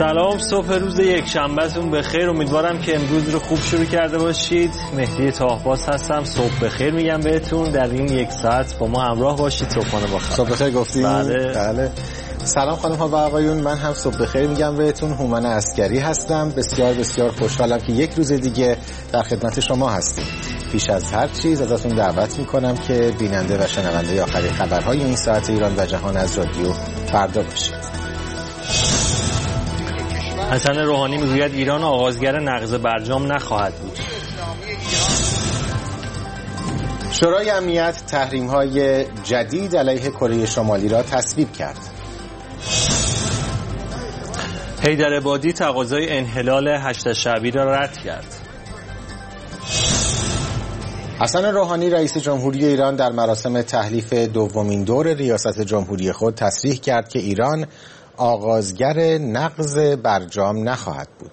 سلام، صبح روز یک شنبهتون بخیر. امیدوارم که امروز رو خوب شروع کرده باشید. مهدی تاهباز هستم. صبح بخیر میگم بهتون. در این یک ساعت با ما همراه باشید. صبحانه با خبر. صبح بخیر گفتید؟ بله. سلام خانم ها و آقایون، من هم صبح بخیر میگم بهتون. هومن عسکری هستم. بسیار بسیار خوشحالم که یک روز دیگه در خدمت شما هستیم. پیش از هر چیز ازتون دعوت میکنم که بیننده و شنونده آخرین خبرهای این ساعت ایران و جهان از رادیو فردا باشید. حسن روحانی میگوید ایران آغازگر نقض برجام نخواهد بود. شورای امنیت تحریم‌های جدید علیه کره شمالی را تصویب کرد. حیدرعبادی تقاضای انحلال 8 شعبی را رد کرد. حسن روحانی رئیس جمهوری ایران در مراسم تحلیف دومین دور ریاست جمهوری خود تصریح کرد که ایران آغازگر نقض برجام نخواهد بود.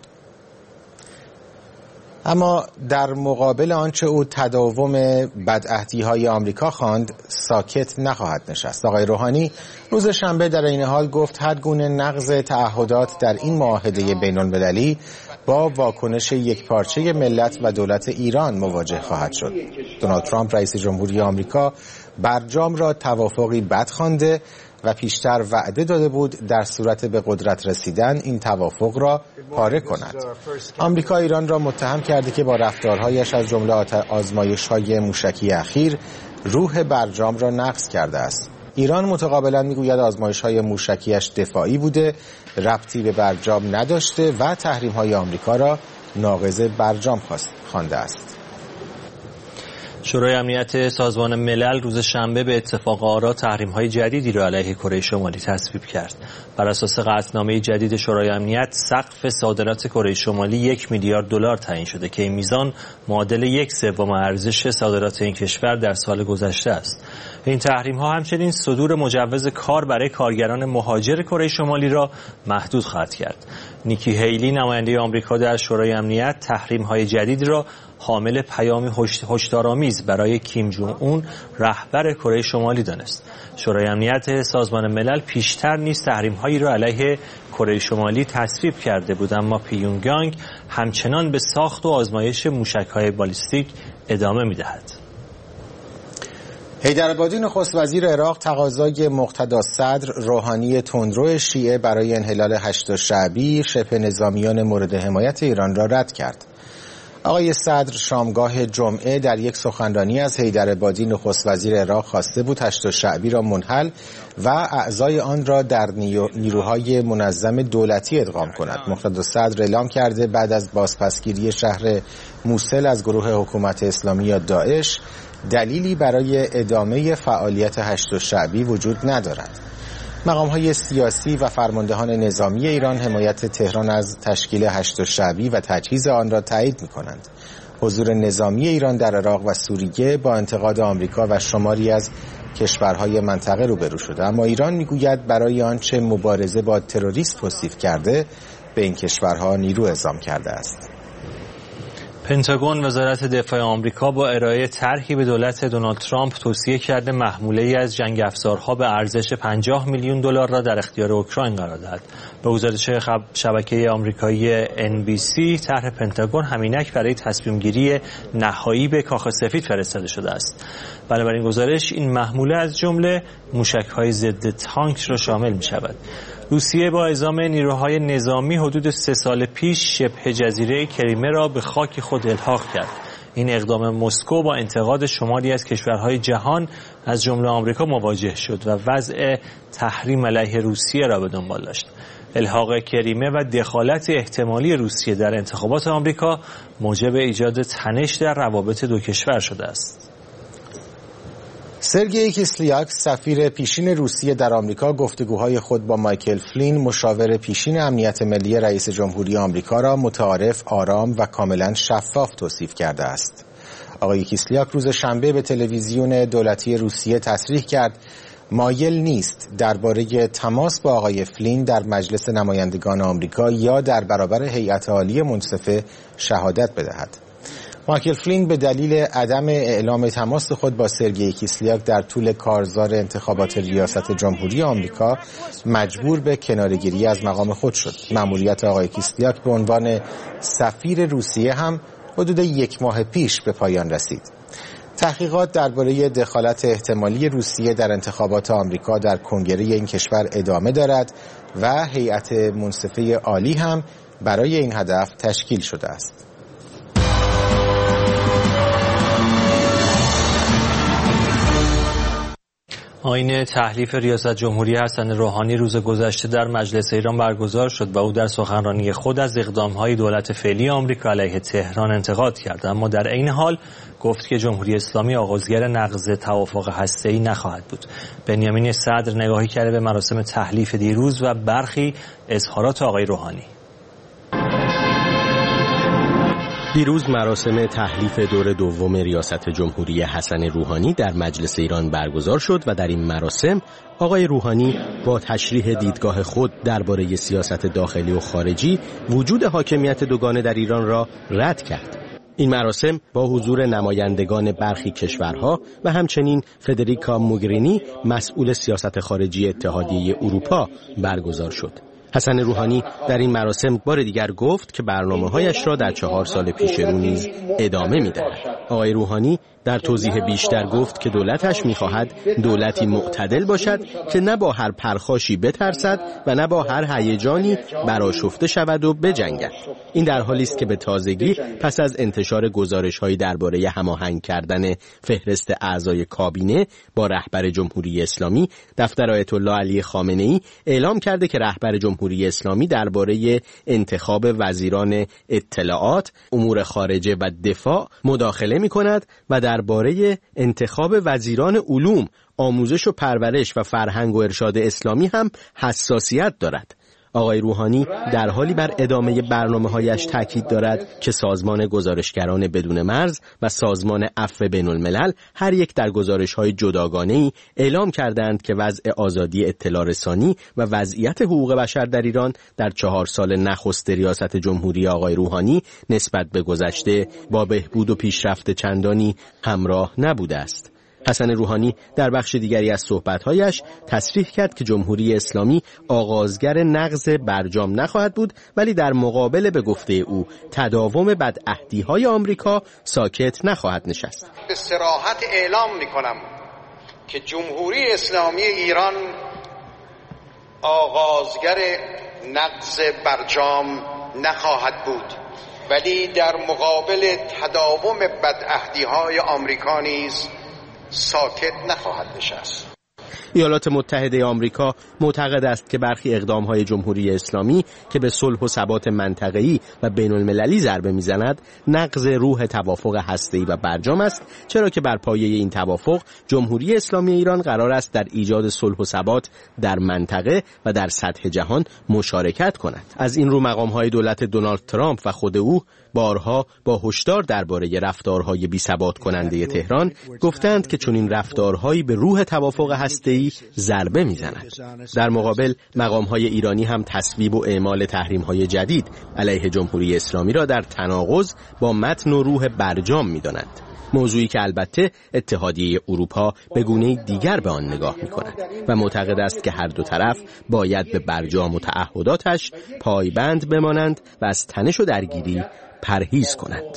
اما در مقابل آنچه او تداوم بدعهدی‌های آمریکا خواند ساکت نخواهد نشست. آقای روحانی روز شنبه در این حال گفت هر گونه نقض تعهدات در این معاهده بین‌المللی با واکنش یکپارچه ملت و دولت ایران مواجه خواهد شد. دونالد ترامپ رئیس جمهوری آمریکا برجام را توافقی بد خوانده و پیشتر وعده داده بود در صورت به قدرت رسیدن این توافق را پاره کند. آمریکا ایران را متهم کرده که با رفتارهایش از جمله آزمایش‌های موشکی اخیر روح برجام را نقض کرده است. ایران متقابلا میگوید آزمایش‌های موشکیش دفاعی بوده، ربطی به برجام نداشته و تحریم‌های آمریکا را ناقض برجام خوانده است. شورای امنیت سازمان ملل روز شنبه به اتفاق آرا تحریم‌های جدیدی را علیه کره شمالی تصویب کرد. بر اساس قطعنامه جدید شورای امنیت سقف صادرات کره شمالی 1 میلیارد دلار تعیین شده که این میزان معادل 1/3 ارزش صادرات این کشور در سال گذشته است. این تحریم‌ها همچنین صدور مجوز کار برای کارگران مهاجر کره شمالی را محدود خواهد کرد. نیکی هیلی نماینده آمریکا در شورای امنیت تحریم‌های جدید را حامل پیامی هشدارآمیز برای کیم جونگ اون رهبر کره شمالی دانست. شورای امنیت سازمان ملل پیشتر نیز تحریم‌هایی را علیه کره شمالی تصویب کرده بود، اما پیونگیانگ همچنان به ساخت و آزمایش موشک‌های بالیستیک ادامه می‌دهد. حیدرعبادی نخست وزیر عراق تقاضای مقتدا صدر روحانی تندرو شیعه برای انحلال 8 شعبی شبه نظامیان مورد حمایت ایران را رد کرد. آقای صدر شامگاه جمعه در یک سخنرانی از حیدرعبادی نخست وزیر عراق خواسته بود 8 شعبی را منحل و اعضای آن را در نیروهای منظم دولتی ادغام کند. مقتدا صدر اعلام کرده بعد از بازپسگیری شهر موصل از گروه حکومت اسلامی یا داعش دلیلی برای ادامه فعالیت 8 شعبی وجود ندارد. مقام‌های سیاسی و فرماندهان نظامی ایران حمایت تهران از تشکیل 8 شعبی و تجهیز آن را تایید می‌کنند. حضور نظامی ایران در عراق و سوریه با انتقاد آمریکا و شماری از کشورهای منطقه روبرو شده، اما ایران می‌گوید برای آنچه مبارزه با تروریست توصیف کرده به این کشورها نیرو اعزام کرده است. پنتاگون وزارت دفاع آمریکا با ارائه طرحی به دولت دونالد ترامپ توصیه کرده محموله‌ای از جنگ افزارها به ارزش 50 میلیون دلار را در اختیار اوکراین قرار دهد. به گزارش شبکه آمریکایی NBC طرح پنتاگون همینک برای تصمیم گیری نهایی به کاخ سفید فرستاده شده است. بنابراین گزارش این محموله از جمله موشک‌های ضد تانک را شامل می‌شود. روسیه با اعزام نیروهای نظامی حدود 3 سال پیش شبه جزیره کریمه را به خاک خود الحاق کرد. این اقدام مسکو با انتقاد شماری از کشورهای جهان از جمله آمریکا مواجه شد و وضع تحریم علیه روسیه را به دنبال داشت. الحاق کریمه و دخالت احتمالی روسیه در انتخابات آمریکا موجب ایجاد تنش در روابط دو کشور شده است. سرگئی کیسلیاک سفیر پیشین روسیه در آمریکا گفتگوهای خود با مایکل فلین مشاور پیشین امنیت ملی رئیس جمهوری آمریکا را متعارف، آرام و کاملا شفاف توصیف کرده است. آقای کیسلیاک روز شنبه به تلویزیون دولتی روسیه تصریح کرد مایل نیست درباره تماس با آقای فلین در مجلس نمایندگان آمریکا یا در برابر هیئت عالی منصفه شهادت بدهد. مایکل فلین به دلیل عدم اعلام تماس خود با سرگئی کیسلیاک در طول کارزار انتخابات ریاست جمهوری آمریکا مجبور به کناره‌گیری از مقام خود شد. مأموریت آقای کیسلیاک به عنوان سفیر روسیه هم حدود 1 ماه پیش به پایان رسید. تحقیقات درباره دخالت احتمالی روسیه در انتخابات آمریکا در کنگره این کشور ادامه دارد و هیئت منصفه عالی هم برای این هدف تشکیل شده است. آیین تحلیف ریاست جمهوری حسن روحانی روز گذشته در مجلس ایران برگزار شد و او در سخنرانی خود از اقدام‌های دولت فعلی آمریکا علیه تهران انتقاد کرد، اما در عین حال گفت که جمهوری اسلامی آغازگر نقض توافق هسته‌ای نخواهد بود. بنیامین صدر نگاهی کرده به مراسم تحلیف دیروز و برخی اظهارات آقای روحانی. دیروز مراسم تحلیف دور دوم ریاست جمهوری حسن روحانی در مجلس ایران برگزار شد و در این مراسم آقای روحانی با تشریح دیدگاه خود درباره سیاست داخلی و خارجی وجود حاکمیت دوگانه در ایران را رد کرد. این مراسم با حضور نمایندگان برخی کشورها و همچنین فدریکا موگرینی مسئول سیاست خارجی اتحادیه اروپا برگزار شد. حسن روحانی در این مراسم بار دیگر گفت که برنامه‌هایش را در 4 سال پیش رو نیز ادامه می‌دهد. آقای روحانی در توضیح بیشتر گفت که دولتش می‌خواهد دولتی معتدل باشد که نه با هر پرخاشی بترسد و نه با هر هیجانی برآشفته شود و بجنگد. این در حالی است که به تازگی پس از انتشار گزارش‌هایی درباره هماهنگ کردن فهرست اعضای کابینه با رهبر جمهوری اسلامی، دفتر آیت الله علی خامنه‌ای اعلام کرده که رهبر جمهوری اسلامی درباره انتخاب وزیران اطلاعات، امور خارجه و دفاع مداخله می‌کند و درباره انتخاب وزیران علوم، آموزش و پرورش و فرهنگ و ارشاد اسلامی هم حساسیت دارد. آقای روحانی در حالی بر ادامه برنامه‌هایش تاکید دارد که سازمان گزارشگران بدون مرز و سازمان عفو بین‌الملل هر یک در گزارش‌های جداگانه‌ای اعلام کردند که وضع آزادی اطلاع رسانی و وضعیت حقوق بشر در ایران در 4 سال نخست ریاست جمهوری آقای روحانی نسبت به گذشته با بهبود و پیشرفت چندانی همراه نبوده است. حسن روحانی در بخش دیگری از صحبت‌هایش تصریح کرد که جمهوری اسلامی آغازگر نقض برجام نخواهد بود، ولی در مقابل به گفته او تداوم بدعهدی‌های آمریکا ساکت نخواهد نشست. به صراحت اعلام می‌کنم که جمهوری اسلامی ایران آغازگر نقض برجام نخواهد بود، ولی در مقابل تداوم بدعهدی‌های آمریکا نیز ساکت نخواهد نشست. ایالات متحده آمریکا معتقد است که برخی اقدام‌های جمهوری اسلامی که به صلح و ثبات منطقه‌ای و بین‌المللی ضربه می‌زند نقض روح توافق هسته‌ای و برجام است، چرا که بر پایه این توافق جمهوری اسلامی ایران قرار است در ایجاد صلح و ثبات در منطقه و در سطح جهان مشارکت کند. از این رو مقام‌های دولت دونالد ترامپ و خود او بارها با هشدار درباره رفتارهای بی‌ثبات کننده تهران گفتند که چنین رفتارهایی به روح توافق هسته‌ای ضربه می‌زند. در مقابل مقام‌های ایرانی هم تصویب و اعمال تحریم‌های جدید علیه جمهوری اسلامی را در تناقض با متن و روح برجام می‌دانند. موضوعی که البته اتحادیه اروپا به گونه دیگر به آن نگاه می‌کند و معتقد است که هر دو طرف باید به برجام و تعهداتش پایبند بمانند و از تنش و درگیری پرهیز کنند.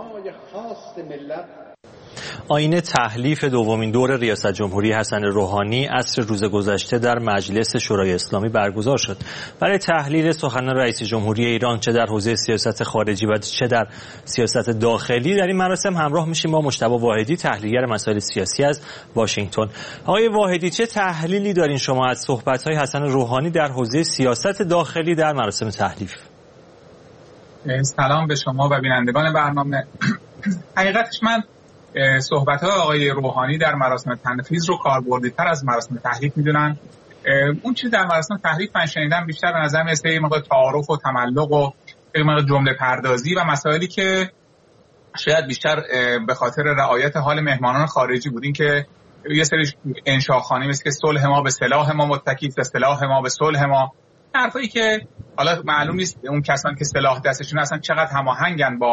آیین تحلیف دومین دور ریاست جمهوری حسن روحانی عصر روز گذشته در مجلس شورای اسلامی برگزار شد. برای تحلیل سخن رئیس جمهوری ایران چه در حوزه سیاست خارجی و چه در سیاست داخلی در این مراسم همراه میشیم با مجتبی واحدی، تحلیلگر مسائل سیاسی از واشنگتن. آقای واحدی، چه تحلیلی دارین شما از صحبت‌های حسن روحانی در حوزه سیاست داخلی در مراسم تحلیف؟ سلام به شما و بینندگان برنامه. حقیقتش من صحبت‌های آقای روحانی در مراسم تنفیذ رو کاربردی‌تر از مراسم تحلیف می‌دونن. اون چیز در مراسم تحلیف من شنیدم بیشتر به نظر میاد یه مقدار تعارف و تملق و یه مقدار جمله پردازی و مسائلی که شاید بیشتر به خاطر رعایت حال مهمانان خارجی بود. این که یه سری انشاءخوانی مثل که صلح ما به سلاح ما متکی است، سلاح ما به صلح ما، حرفایی که حالا معلوم نیست اون کسانی که سلاح دستشون هستن چقدر هماهنگن با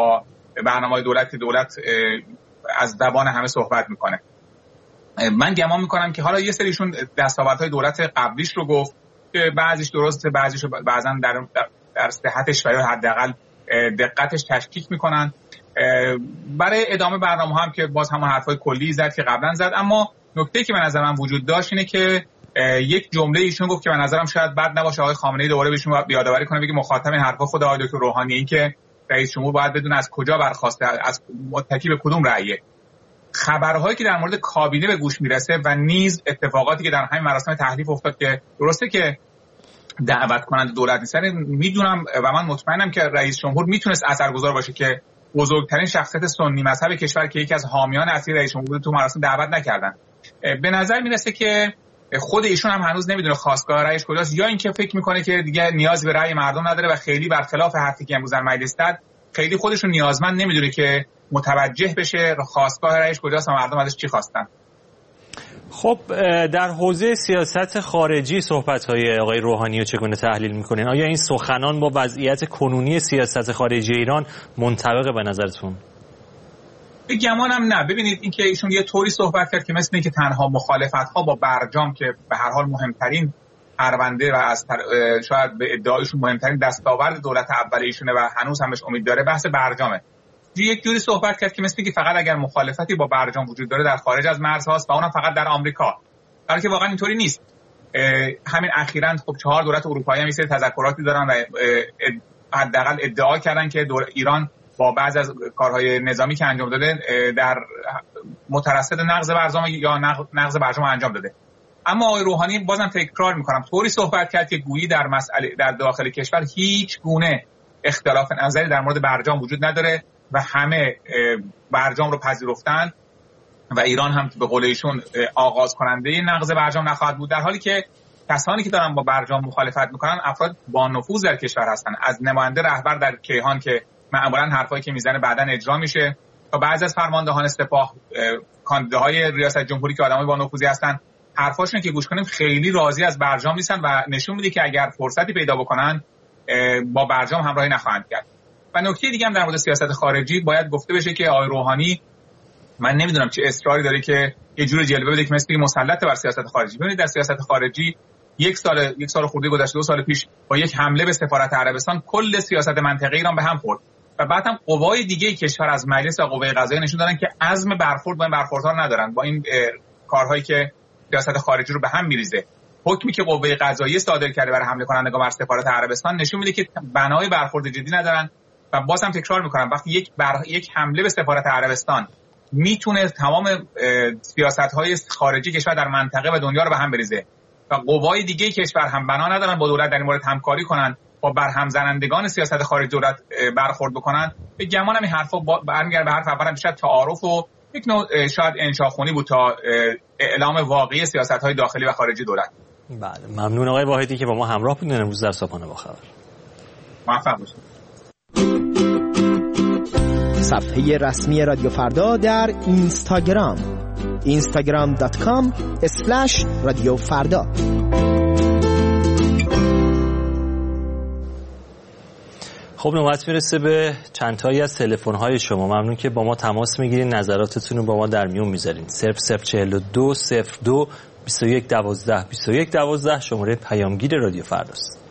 برنامه‌های دولت از زبان همه صحبت میکنه. من گمان میکنم که حالا یه سریشون دستاوردهای دولت قبلیش رو گفت که بعضیش درسته، بعضیش بعضا در صحتش و یا حداقل دقتش تشکیک میکنن. برای ادامه برنامه هم که باز همون حرفای کلی زد که قبلا زد، اما نکته‌ای که به نظر من وجود داشت اینه که یک جمله ایشون گفت که به نظرم شاید بد نباشه آقای خامنه‌ای دوباره بهشون یادآوری کنه، بگه مخاطب این حرفا خود آقای دکتر روحانی، این که رئیس جمهور باید بدون از کجا برخواسته، از متکی به کدوم رأیه. خبرهایی که در مورد کابینه به گوش میرسه و نیز اتفاقاتی که در همین مراسم تحلیف افتاد که درسته که دعوت کننده دولت نیستن، میدونم و من مطمئنم که رئیس جمهور میتونست اثرگذار باشه که بزرگترین شخصیت سنی مذهب کشور که یکی از حامیان اصلی رئیس جمهور تو مراسم دعوت نکردن. به نظر میرسه که خود ایشون هم هنوز نمیدونه خواستگاه رأیش کجاست، یا اینکه فکر میکنه که دیگه نیازی به رأی مردم نداره و خیلی برخلاف حرفی که امروز در مجلس داد، خیلی خودشون نیازمند نمیدونه که متوجه بشه خواستگاه رأیش کجاست و مردم ازش چی خواستن. خب در حوزه سیاست خارجی صحبت‌های آقای روحانی رو چگونه تحلیل می‌کنین؟ آیا این سخنان با وضعیت کنونی سیاست خارجی ایران منطبقه به نظرتون؟ گمانم نه. ببینید اینکه ایشون یه طوری صحبت کرد که مثل اینکه تنها مخالفت‌ها با برجام که به هر حال مهمترین پرونده و از شاید به ادعایشون مهمترین دستاورد دولت اول ایشونه و هنوز همش امید داره، بحث برجامه. یک جوری صحبت کرد که مثل اینکه فقط اگر مخالفتی با برجام وجود داره در خارج از مرزهاست و اونم فقط در آمریکا، در حالی که واقعا اینطوری نیست. همین اخیراً خب 4 دولت اروپایی هم یه سری تذکراتی دارن و حداقل ادعا کردن که ایران با بعضی از کارهای نظامی که انجام داده در مترصد نقض برجام یا نقض برجام انجام داده. اما آقای روحانی بازم تکرار میکنم طوری صحبت کرد که گویی در مسئله در داخل کشور هیچ گونه اختلاف نظری در مورد برجام وجود نداره و همه برجام رو پذیرفتن و ایران هم به قول ایشون آغاز کننده نقض برجام نخواهد بود، در حالی که کسانی که دارن با برجام مخالفت میکنن افراد با نفوذ در کشور هستن، از نماینده رهبر در کیهان که معمولا حرفایی که میزنه بعداً اجرا میشه تا بعضی از فرماندهان سپاه، کاندیداهای ریاست جمهوری که آدمای با نفوذی هستن، حرفاشون که گوش کنیم خیلی راضی از برجام نیستن و نشون میده که اگر فرصتی پیدا بکنن با برجام همراهی نخواهند کرد. و نکته دیگه هم در مورد سیاست خارجی باید گفته بشه که آقای روحانی من نمیدونم چه اصراری داره که یه جور جلوه بده که مثل مسلط بر سیاست خارجی. ببینید در سیاست خارجی یک سال خورده گذشته، 2 سال پیش با یک حمله به سفارت عربستان کل سیاست منطقه ایران به هم خورد و بعد هم قوای دیگه کشور از مجلس و قوه قضاییه نشون دادن که عزم برخورد با این برخوردها ندارن، با این کارهایی که سیاست خارجی رو به هم میریزه. حکمی که قوه قضاییه صادر کرده برای حمله کنندگان بر سفارت عربستان نشون میده که بنای برخورد جدی ندارن و بازم تکرار میکنم وقتی یک حمله به سفارت عربستان میتونه تمام سیاست‌های خارجی کشور در منطقه و دنیا رو به هم بریزه و قوای دیگه کشور هم بنا ندارن با دولت در این مورد همکاری کنن، با برهم زنندگان سیاست خارجی دولت برخورد بکنن، به گمانم این حرفا برمیگرده به حرف اولم بیشتر تعارف و یک نوع شاید انشاخونی بود تا اعلام واقعی سیاست‌های داخلی و خارجی دولت. بله، ممنون آقای واحدی که با ما همراه بودین امروز در صبحانه با خبر. موفق باشید. صفحه رسمی رادیو فردا در اینستاگرام instagram.com/رادیو فردا. خب نوبت میرسه به چند تایی از تلفن‌های شما. ممنون که با ما تماس میگیرین، نظراتتون رو با ما در میون میذارین. 0042 02 21 12 21 12 شماره پیامگیر رادیو فرداست.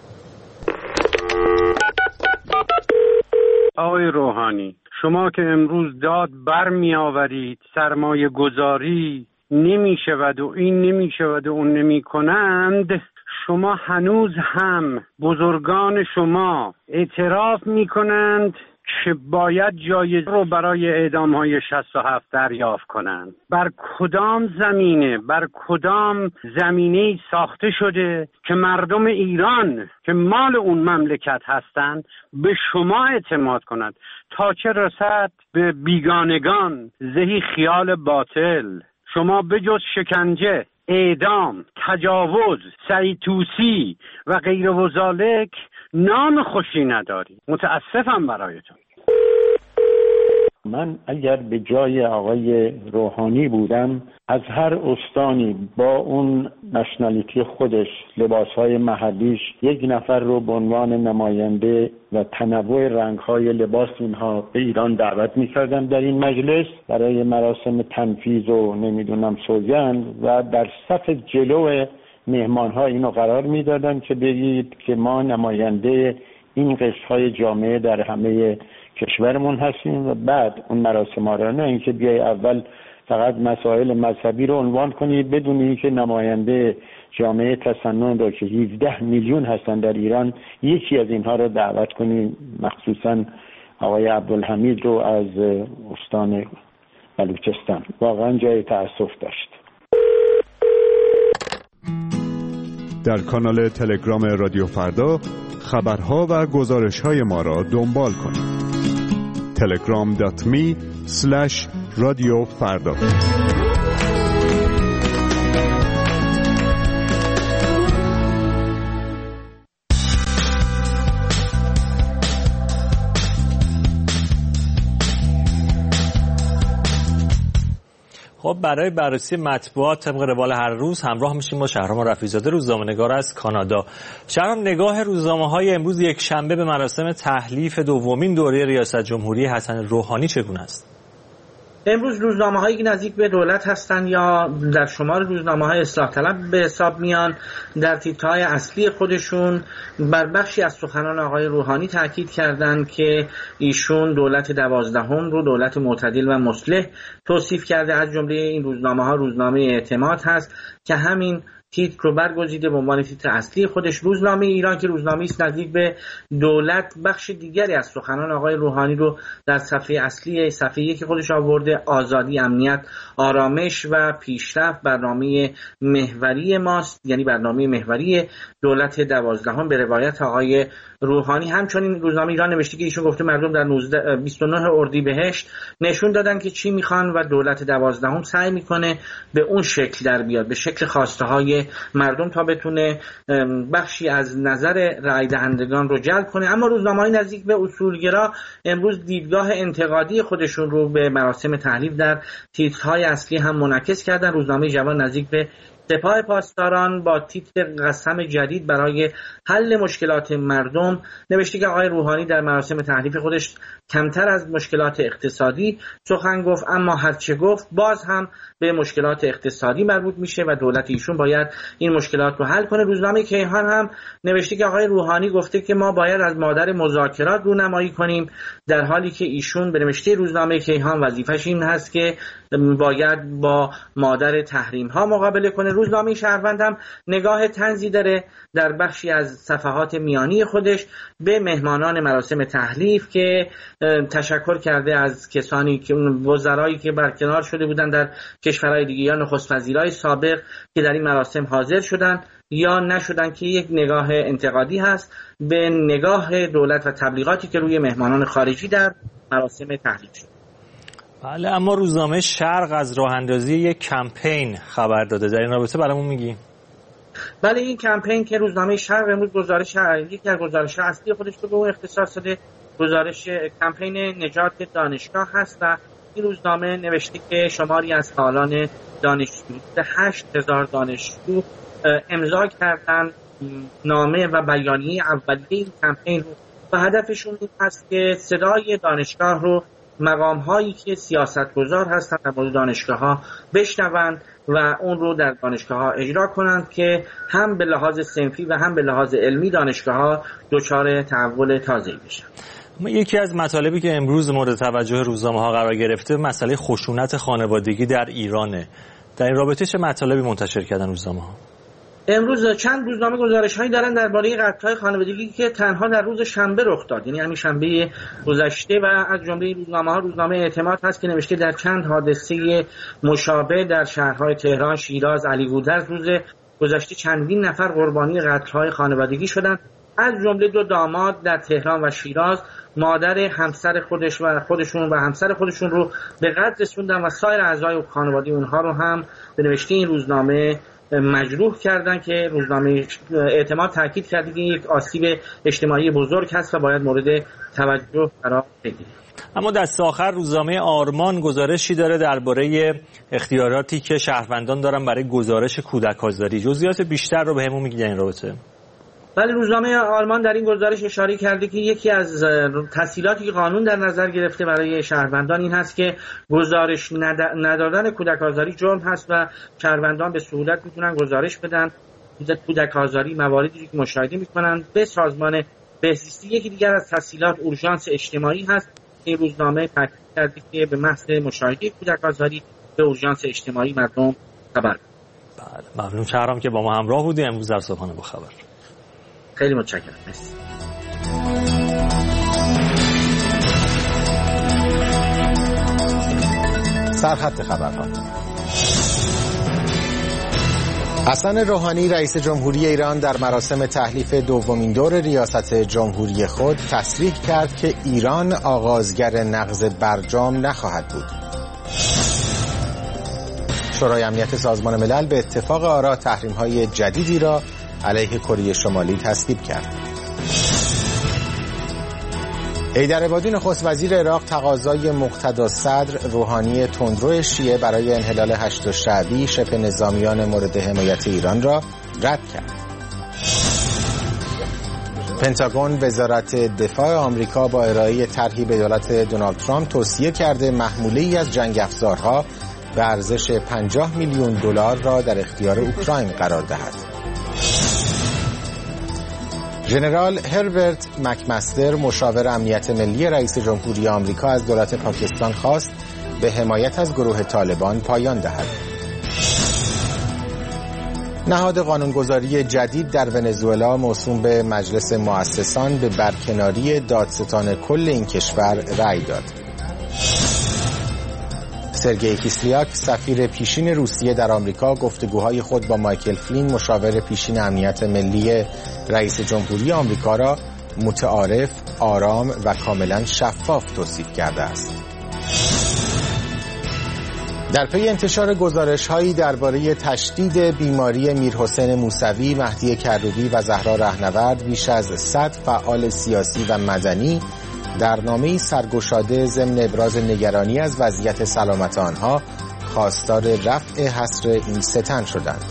آقای روحانی، شما که امروز داد بر می آورید سرمایه گذاری نمی شود و این نمی شود و اون نمی کنند، شما هنوز هم بزرگان شما اعتراف می کنند که باید جایزه رو برای اعدام‌های 67 دریافت کنند. بر کدام زمینه، بر کدام زمینه ساخته شده که مردم ایران که مال اون مملکت هستند به شما اعتماد کنند؟ تا چه رسد به بیگانگان زهی خیال باطل. شما بجز شکنجه، اعدام، تجاوز، سعی طوسی و غیر و ذالک نام خوشی نداری. متاسفم برایتون. من اگر به جای آقای روحانی بودم، از هر استانی با اون نشنالیتی خودش، لباسهای محلیش، یک نفر رو به عنوان نماینده و تنوع رنگهای لباس اینها به ایران دعوت می‌کردم در این مجلس برای مراسم تنفیذ و نمیدونم سوگند، و در صف جلو مهمان‌ها اینو قرار می‌دادم که بگید که ما نماینده این قشرهای جامعه در همه کشورمون هستیم، و بعد اون مراسم ها رو، نه اینکه بیای اول فقط مسائل مذهبی رو عنوان کنی بدون اینکه نماینده جامعه تسنن رو که 17 میلیون هستن در ایران یکی از اینها رو دعوت کنی، مخصوصا آقای عبدالحمید رو از استان بلوچستان. واقعا جای تأسف داشت. در کانال تلگرام رادیو فردا خبرها و گزارش‌های ما را دنبال کنید. telegram.me/radiofarda. خب برای بررسی مطبوعات طبق روال هر روز همراه میشیم با شهرام رفیع‌زاده، روزنامه‌نگار از کانادا. شهرام، نگاه روزنامه‌های امروز یک شنبه به مراسم تحلیف دومین دوره ریاست جمهوری حسن روحانی چگونه است؟ امروز روزنامه‌هایی که نزدیک به دولت هستند یا در شمار روزنامه‌های اصلاح طلب به حساب میان در تیترهای اصلی خودشون بر بخشی از سخنان آقای روحانی تاکید کردند که ایشون دولت 12 رو دولت معتدل و مصلح توصیف کرده. از جمله این روزنامه‌ها روزنامه اعتماد هست که همین تیتر رو برگزیده به عنوان تیتر اصلی خودش. روزنامه ایران که روزنامه‌ای است نزدیک به دولت بخش دیگری از سخنان آقای روحانی رو در صفحه اصلی صفحه یک خودش آورده. آزادی، امنیت، آرامش و پیشرفت برنامه محوری ماست، یعنی برنامه محوری دولت 12 به روایت آقای روحانی. همچنین روزنامه ایران نوشته که ایشون گفته مردم در 29 اردیبهشت نشون دادن که چی میخوان و دولت 12 سعی میکنه به اون شکل در بیاد، به شکل خواسته های مردم تا بتونه بخشی از نظر رای دهندگان رو جلب کنه. اما روزنامه‌های نزدیک به اصولگرا امروز دیدگاه انتقادی خودشون رو به مراسم تحلیف در تیترهای اصلی هم منعکس کردن. روزنامه جوان نزدیک به سپاه پاسداران با تیتر قسم جدید برای حل مشکلات مردم نوشته که آقای روحانی در مراسم تحلیف خودش کمتر از مشکلات اقتصادی سخن گفت، اما هرچه گفت باز هم به مشکلات اقتصادی مربوط میشه و دولت ایشون باید این مشکلات رو حل کنه. روزنامه کیهان هم نوشته که آقای روحانی گفته که ما باید از مادر مذاکرات رونمایی کنیم، در حالی که ایشون به نوشته روزنامه کیهان وظیفش این هست که باید با مادر تحریم ها مقابله کنه. روزنامه شهروند هم نگاه طنزی داره در بخشی از صفحات میانی خودش به مهمانان مراسم تحلیف که تشکر کرده از کسانی که وزرایی که برکنار شده بودن در کشورهای دیگه یا نخست وزیرای سابق که در این مراسم حاضر شدن یا نشدن، که یک نگاه انتقادی هست به نگاه دولت و تبلیغاتی که روی مهمانان خارجی در مراسم تحلیف شد. بله، اما روزنامه شرق از راه اندازی یک کمپین خبر داده، در این رابطه برامون میگی؟ بله، این کمپین که روزنامه شرق امروز یکی از گزارش اصلی خودش رو به اون اختصاص داده، گزارش کمپین نجات دانشگاه هست و این روزنامه نوشته که شماری از فعالان دانشجو 8000 دانشجو امضا کردن نامه و بیانیه اولیه این کمپین رو و هدفشون این هست که صدای دانشگاه رو مقام‌هایی که سیاستگزار هستند در مورد دانشگاه‌ها بشنوند و اون رو در دانشگاه‌ها اجرا کنند که هم به لحاظ صنفی و هم به لحاظ علمی دانشگاه‌ها دچار تحول تازه‌ای بشن. یکی از مطالبی که امروز مورد توجه روزنامه‌ها قرار گرفته مسئله خشونت خانوادگی در ایرانه. در این رابطه چه مطالبی منتشر کردن روزنامه‌ها؟ امروز چند روزنامه گزارش‌هایی دارن درباره قتل‌های خانوادگی که تنها در روز شنبه رخ داد، یعنی همین شنبه گذشته، و از جمله روزنامه‌ها روزنامه اعتماد هست که نوشته در چند حادثه مشابه در شهرهای تهران، شیراز، علیگودرز روز گذشته چندین نفر قربانی قتل‌های خانوادگی شدند. از جمله 2 داماد در تهران و شیراز مادر همسر خودشون و همسر خودشون رو به قتل رسوندن و سایر اعضای خانواده اونها رو هم به نوشته این روزنامه مجروح کردن که روزنامه اعتماد تاکید کرده که یک آسیب اجتماعی بزرگ هست و باید مورد توجه قرار بگیره. اما دست آخر روزنامه آرمان گزارشی داره درباره اختیاراتی که شهروندان دارن برای گزارش کودک آزاری. جزئیات بیشتر رو بهمون میگید این رابطه؟ ولی روزنامه آلمان در این گزارش اشاره کرده که یکی از تسهیلاتی که قانون در نظر گرفته برای شهروندان این هست که گزارش ندادن کودک آزاری جرم هست و شهروندان به سهولت میتونن گزارش بدن کودک آزاری مواردی که مشاهده میکنن به سازمان بهزیستی. یکی دیگر از تسهیلات اورژانس اجتماعی هست. این روزنامه تاکید کرده که به محض مشاهده کودک آزاری به اورژانس اجتماعی مردم خبر. بله، ممنون شهرام که با ما همراه بودی امروز در صبحانه با خبر. خیلی متشکرم. مرسی. سرخط خبرها. حسن روحانی رئیس جمهوری ایران در مراسم تحلیف دومین دور ریاست جمهوری خود تصریح کرد که ایران آغازگر نقض برجام نخواهد بود. شورای امنیت سازمان ملل به اتفاق آرا تحریم‌های جدیدی را علیه کره شمالی تصویب کرد. حیدرعبادی نخست وزیر عراق تقاضای مقتدا صدر روحانی تندرو شیعه برای انحلال هشت شعبی شبه نظامیان مورد حمایت ایران را رد کرد. پنتاگون وزارت دفاع آمریکا با ارائه طرحی به دولت دونالد ترامپ توصیه کرده محموله‌ای از جنگ افزارها به ارزش 50 میلیون دلار را در اختیار اوکراین قرار دهد. ژنرال هربرت مکمستر مشاور امنیت ملی رئیس جمهوری آمریکا از دولت پاکستان خواست به حمایت از گروه طالبان پایان دهد. نهاد قانونگذاری جدید در ونزوئلا موسوم به مجلس مؤسسان به برکناری دادستان کل این کشور رأی داد. سرگئی کیسلیاک سفیر پیشین روسیه در آمریکا گفتگوهای خود با مایکل فلین مشاور پیشین امنیت ملی رئیس جمهوری آمریکا را متعارف، آرام و کاملا شفاف توصیف کرده است. در پی انتشار گزارش‌هایی درباره تشدید بیماری میرحسین موسوی، مهدی کروبی و زهرا رهنورد، بیش از 100 فعال سیاسی و مدنی در نامه‌ای سرگشاده ضمن ابراز نگرانی از وضعیت سلامت آنها خواستار رفع حصر این 3 تن شدند.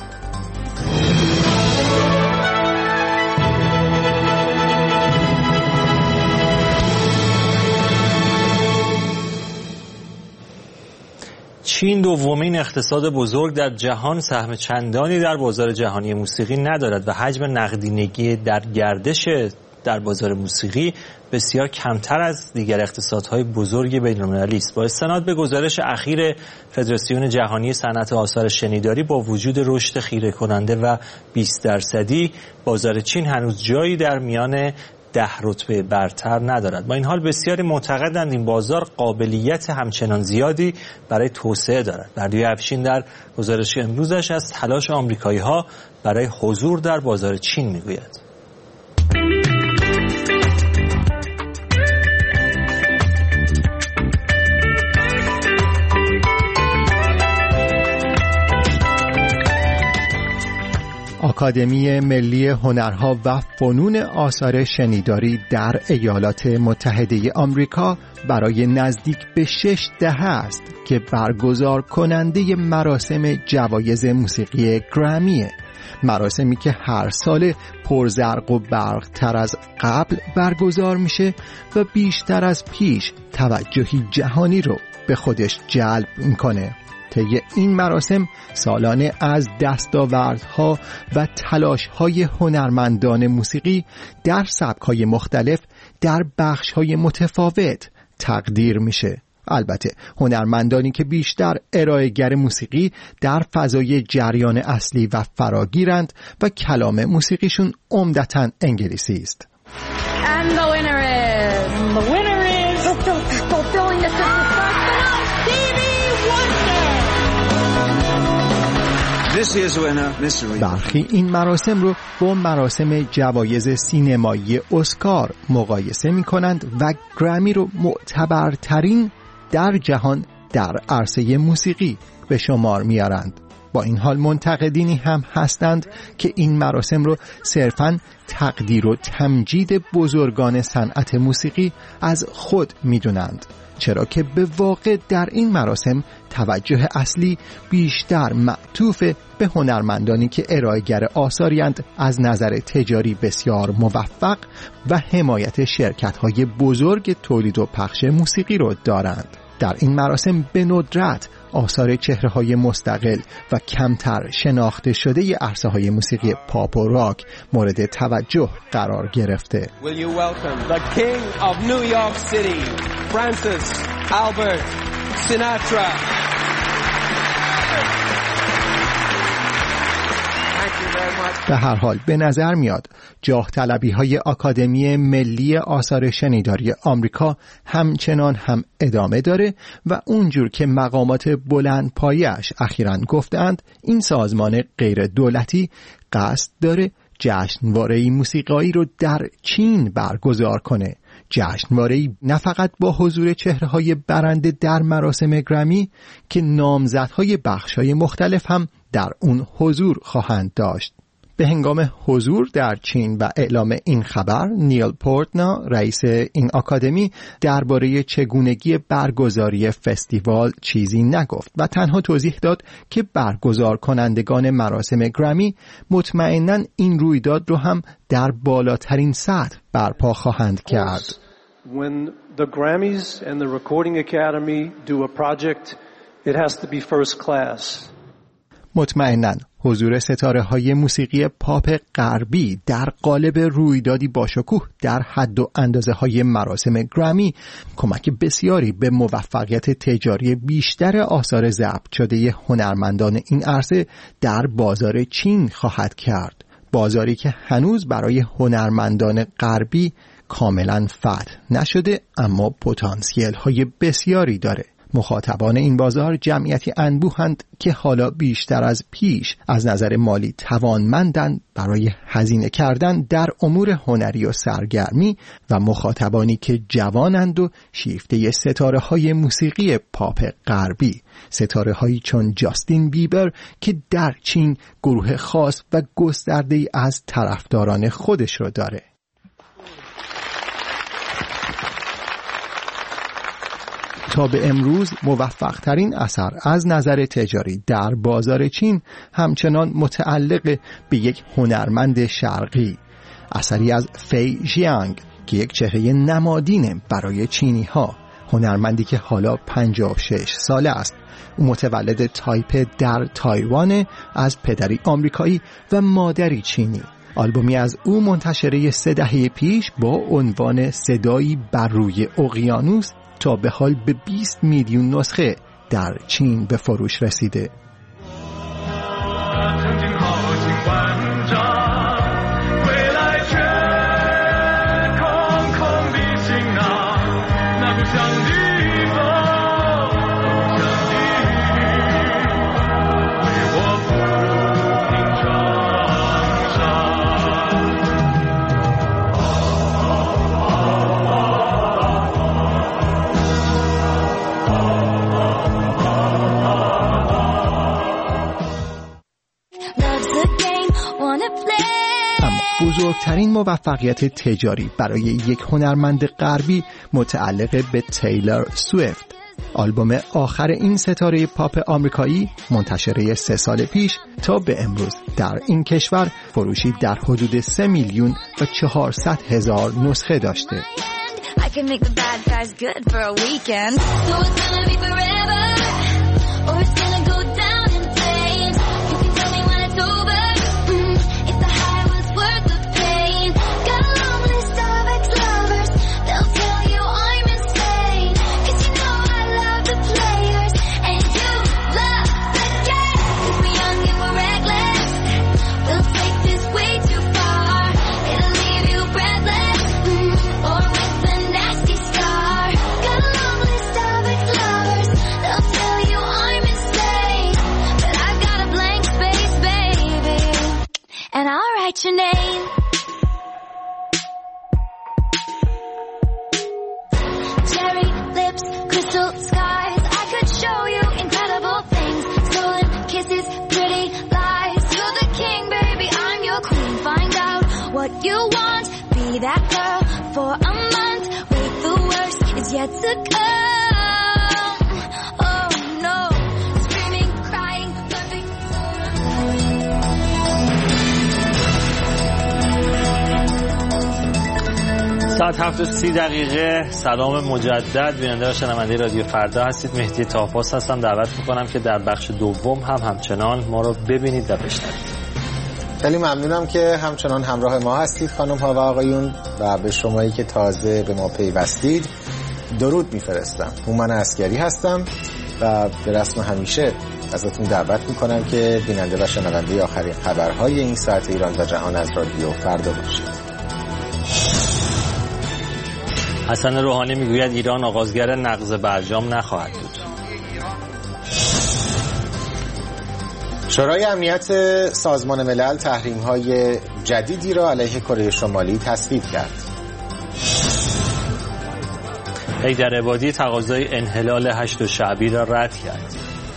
چین دومین اقتصاد بزرگ در جهان سهم چندانی در بازار جهانی موسیقی ندارد و حجم نقدینگی در گردش در بازار موسیقی بسیار کمتر از دیگر اقتصادهای بزرگ بین‌المللی است. با استناد به گزارش اخیر فدراسیون جهانی صنعت آثار شنیداری، با وجود رشد خیره کننده و 20% بازار چین هنوز جایی در میان 10 رتبه برتر ندارد. با این حال بسیاری معتقدند این بازار قابلیت همچنان زیادی برای توسعه دارد. بردیا افشین در گزارش امروزش از تلاش آمریکایی‌ها برای حضور در بازار چین میگوید. آکادمی ملی هنرها و فنون آثار شنیداری در ایالات متحده آمریکا برای نزدیک به 6 دهه است که برگزار کننده مراسم جوایز موسیقی گرمیه، مراسمی که هر سال پرزرق و برق تر از قبل برگزار میشه و بیشتر از پیش توجهی جهانی رو به خودش جلب میکنه. طی این مراسم سالانه از دستاوردها و تلاش‌های هنرمندان موسیقی در سبک‌های مختلف در بخش‌های متفاوت تقدیر میشه. البته هنرمندانی که بیشتر ارائه‌گر موسیقی در فضای جریان اصلی و فراگیرند و کلام موسیقیشون عمدتاً انگلیسی است. And the winner is fulfilling the برخی این مراسم رو با مراسم جوایز سینمایی اسکار مقایسه می کنند و گرمی رو معتبرترین در جهان در عرصه موسیقی به شمار میارند. با این حال منتقدینی هم هستند که این مراسم رو صرفاً تقدیر و تمجید بزرگان صنعت موسیقی از خود میدونند، چرا که به واقع در این مراسم توجه اصلی بیشتر معطوف به هنرمندانی که ارائه‌گر آثاری‌اند از نظر تجاری بسیار موفق و حمایت شرکت‌های بزرگ تولید و پخش موسیقی رو دارند. در این مراسم به ندرت آثار چهره‌های مستقل و کمتر شناخته شده عرصه‌های موسیقی پاپ و راک مورد توجه قرار گرفته. Will you welcome the King of New York City, Francis Albert Sinatra. به هر حال به نظر میاد جاه طلبی های آکادمی ملی آثار شنیداری آمریکا همچنان هم ادامه داره و اونجور که مقامات بلند پایه‌اش اخیراً گفتند این سازمان غیر دولتی قصد داره جشنواره موسیقایی رو در چین برگزار کنه. جشنواره‌ای نه فقط با حضور چهره‌های برنده در مراسم گرمی که نامزدهای بخش‌های مختلف هم در اون حضور خواهند داشت. به هنگام حضور در چین و اعلام این خبر، نیل پورتنا رئیس این آکادمی درباره چگونگی برگزاری فستیوال چیزی نگفت و تنها توضیح داد که برگزار کنندگان مراسم گرمی مطمئناً این رویداد رو هم در بالاترین سطح برپا خواهند کرد. When the Grammys and the Recording Academy do a project, it has to be first class. مطمئناً حضور ستاره‌های موسیقی پاپ غربی در قالب رویدادی باشکوه در حد و اندازه‌های مراسم گرمی کمک بسیاری به موفقیت تجاری بیشتر آثار ضبط شده هنرمندان این عرصه در بازار چین خواهد کرد. بازاری که هنوز برای هنرمندان غربی کاملاً فتح نشده اما پتانسیل‌های بسیاری داره. مخاطبان این بازار جمعیتی انبوهند که حالا بیشتر از پیش از نظر مالی توانمندند برای هزینه کردن در امور هنری و سرگرمی و مخاطبانی که جوانند و شیفته ستاره‌های موسیقی پاپ غربی، ستاره‌هایی چون جاستین بیبر که در چین گروه خاص و گسترده‌ای از طرفداران خودش رو داره. تا به امروز موفق ترین اثر از نظر تجاری در بازار چین همچنان متعلق به یک هنرمند شرقی، اثری از فی ژیانگ که یک چهره نمادینه برای چینی ها، هنرمندی که حالا 56 ساله است. او متولد تایپه در تایوان، از پدری آمریکایی و مادری چینی. آلبومی از او منتشره 3 دهه پیش با عنوان صدایی بر روی اقیانوس تا به حال به 20 میلیون نسخه در چین به فروش رسیده. بزرگترین موفقیت تجاری برای یک هنرمند غربی متعلق به تیلر سویفت. آلبوم آخر این ستاره پاپ آمریکایی منتشره 3 سال پیش تا به امروز در این کشور فروشی در حدود 3 میلیون و 400 هزار نسخه داشته. Your name. Cherry lips, crystal skies. I could show you incredible things. Stolen kisses, pretty if you want. Be that girl for a month. Wait, the worst is yet to come. Oh no, screaming, crying, loving. ساعت 7:30 سلام مجدد بیننده و شنونده رادیو فردا هستید. مهدی طاپاس هستم. دعوت میکنم که در بخش دوم همچنان ما رو ببینید و بشنوید. خیلی ممنونم که همچنان همراه ما هستید خانم ها و آقایون، و به شمایی که تازه به ما پیوستید درود میفرستم. هومن عسکری هستم و به رسم همیشه ازتون دعوت میکنم که بیننده و شنونده آخرین خبرهای این ساعت ایران و جهان از رادیو فردا باشید. حسن روحانی میگوید ایران آغازگر نقض برجام نخواهد بود. شورای امنیت سازمان ملل تحریم‌های جدیدی را علیه کره شمالی تصویب کرد. حیدرعبادی تقاضای انحلال هشت شعبی را رد کرد.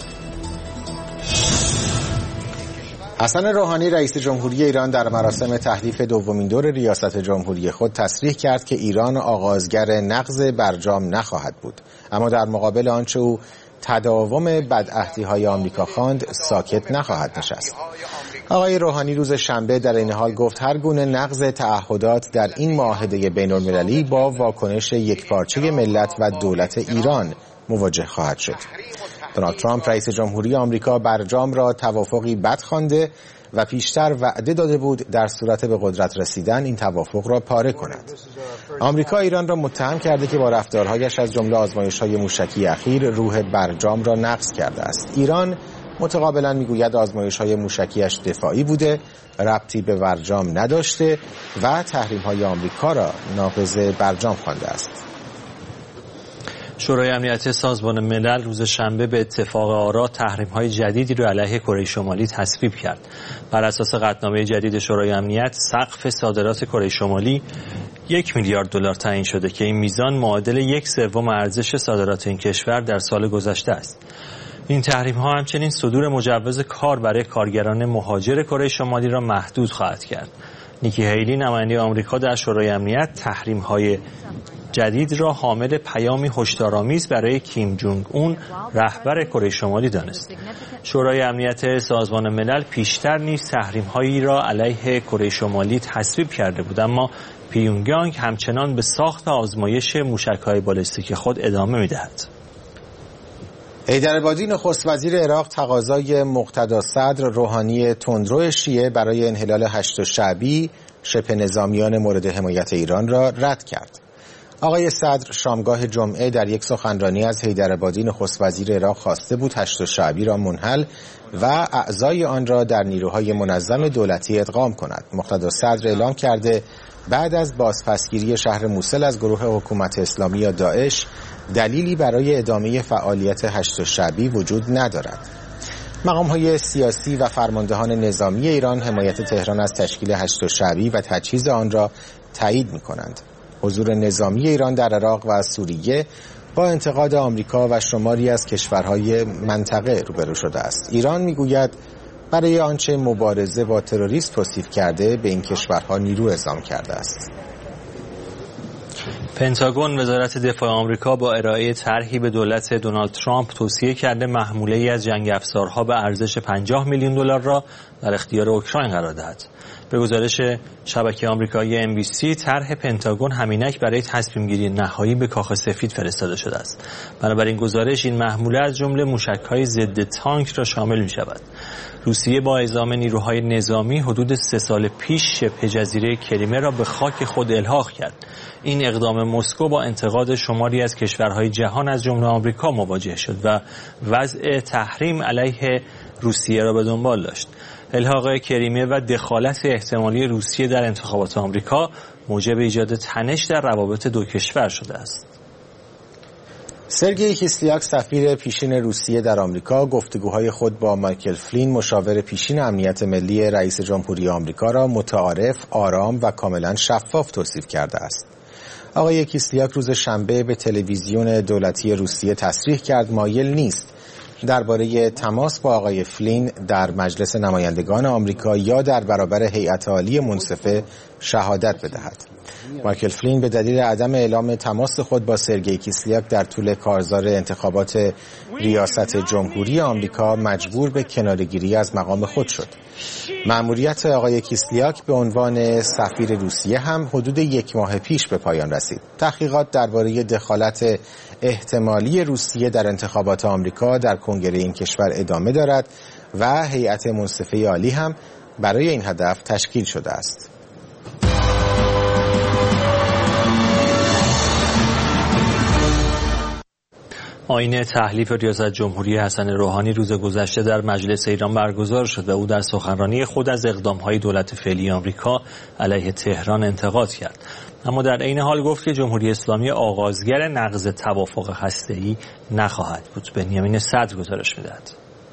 حسن روحانی رئیس جمهوری ایران در مراسم تحلیف دومین دور ریاست جمهوری خود تصریح کرد که ایران آغازگر نقض برجام نخواهد بود، اما در مقابل آنچه او تداوم بدعهدی‌های آمریکا خواند ساکت نخواهد نشست. آقای روحانی روز شنبه در این حال گفت هر گونه نقض تعهدات در این معاهده بین‌المللی با واکنش یکپارچه ملت و دولت ایران مواجه خواهد شد. دونالد ترامپ رئیس جمهوری آمریکا برجام را توافقی بد خوانده و پیشتر وعده داده بود در صورت به قدرت رسیدن این توافق را پاره کند. آمریکا ایران را متهم کرده که با رفتارهایش از جمله آزمایش‌های موشکی اخیر روح برجام را نقض کرده است. ایران متقابلا میگوید آزمایش‌های موشکیش دفاعی بوده، ربطی به برجام نداشته و تحریم‌های آمریکا را ناقض برجام خوانده است. شورای امنیت سازمان ملل روز شنبه به اتفاق آرا تحریم‌های جدیدی را علیه کره شمالی تصویب کرد. بر اساس قطعنامه جدید شورای امنیت سقف صادرات کره شمالی 1 میلیارد دلار تعیین شده که این میزان معادل 1/3 ارزش صادرات این کشور در سال گذشته است. این تحریم‌ها همچنین صدور مجوز کار برای کارگران مهاجر کره شمالی را محدود خواهد کرد. نیکی هیلی نماینده آمریکا در شورای امنیت تحریم‌های جدید را حامل پیامی هشدارآمیز برای کیم جونگ اون رهبر کره شمالی دانست. شورای امنیت سازمان ملل پیشتر نیز تحریم‌هایی را علیه کره شمالی تصویب کرده بود، اما پیونگیانگ همچنان به ساخت آزمایش موشک‌های بالستیک خود ادامه می‌دهد. حیدرعبادی نخست وزیر عراق تقاضای مقتدا صدر روحانی تندرو شیعه برای انحلال هشت شعبی شبه نظامیان مورد حمایت ایران را رد کرد. آقای صدر شامگاه جمعه در یک سخنرانی از حیدرعبادی نخست وزیر عراق خواسته بود هشت شعبی را منحل و اعضای آن را در نیروهای منظم دولتی ادغام کند. مقتدا صدر اعلام کرده بعد از بازپسگیری شهر موصل از گروه حکومت اسلامی یا داعش دلیلی برای ادامه فعالیت هشت شعبی وجود ندارد. مقام‌های سیاسی و فرماندهان نظامی ایران حمایت تهران از تشکیل هشت شعبی و تجهیز آن را تایید می‌کنند. حضور نظامی ایران در عراق و سوریه با انتقاد آمریکا و شماری از کشورهای منطقه روبرو شده است. ایران میگوید برای آنچه مبارزه با تروریسم توصیف کرده به این کشورها نیرو اعزام کرده است. پنتاگون وزارت دفاع آمریکا با ارائه طرحی به دولت دونالد ترامپ توصیه کرده محموله‌ای از جنگ افزارها به ارزش 50 میلیون دلار را در اختیار اوکراین قرار دهد. به گزارش شبکه آمریکایی NBC طرح پنتاگون همینک برای تصمیم گیری نهایی به کاخ سفید فرستاده شده است. بنابراین گزارش این محموله از جمله موشک‌های ضد تانک را شامل می‌شود. روسیه با اعزام نیروهای نظامی حدود 3 سال پیش شبه جزیره کریمه را به خاک خود الحاق کرد. این اقدام مسکو با انتقاد شماری از کشورهای جهان از جمله آمریکا مواجه شد و وضع تحریم علیه روسیه را به دنبال داشت. الحاق کریمه و دخالت احتمالی روسیه در انتخابات آمریکا موجب ایجاد تنش در روابط دو کشور شده است. سرگئی کیسلیاک سفیر پیشین روسیه در آمریکا گفتگوهای خود با مایکل فلین مشاور پیشین امنیت ملی رئیس جمهوری آمریکا را متعارف، آرام و کاملا شفاف توصیف کرده است. آقای کیسلیاک روز شنبه به تلویزیون دولتی روسیه تصریح کرد مایل نیست درباره تماس با آقای فلین در مجلس نمایندگان آمریکا یا در برابر هیئت عالی منصفه شهادت بدهد. مایکل فلین به دلیل عدم اعلام تماس خود با سرگئی کیسلیاک در طول کارزار انتخابات ریاست جمهوری آمریکا مجبور به کناره‌گیری از مقام خود شد. مأموریت آقای کیسلیاک به عنوان سفیر روسیه هم حدود 1 ماه پیش به پایان رسید. تحقیقات درباره دخالت احتمالی روسیه در انتخابات آمریکا در کنگره این کشور ادامه دارد و هیئت منصفه عالی هم برای این هدف تشکیل شده است. آیین تحلیف ریاست جمهوری حسن روحانی روز گذشته در مجلس ایران برگزار شد و او در سخنرانی خود از اقدام‌های دولت فعلی آمریکا علیه تهران انتقاد کرد. اما در عین حال گفت که جمهوری اسلامی آغازگر نقض توافق هسته‌ای نخواهد بود. بنیامین صدر گزارش می‌دهد.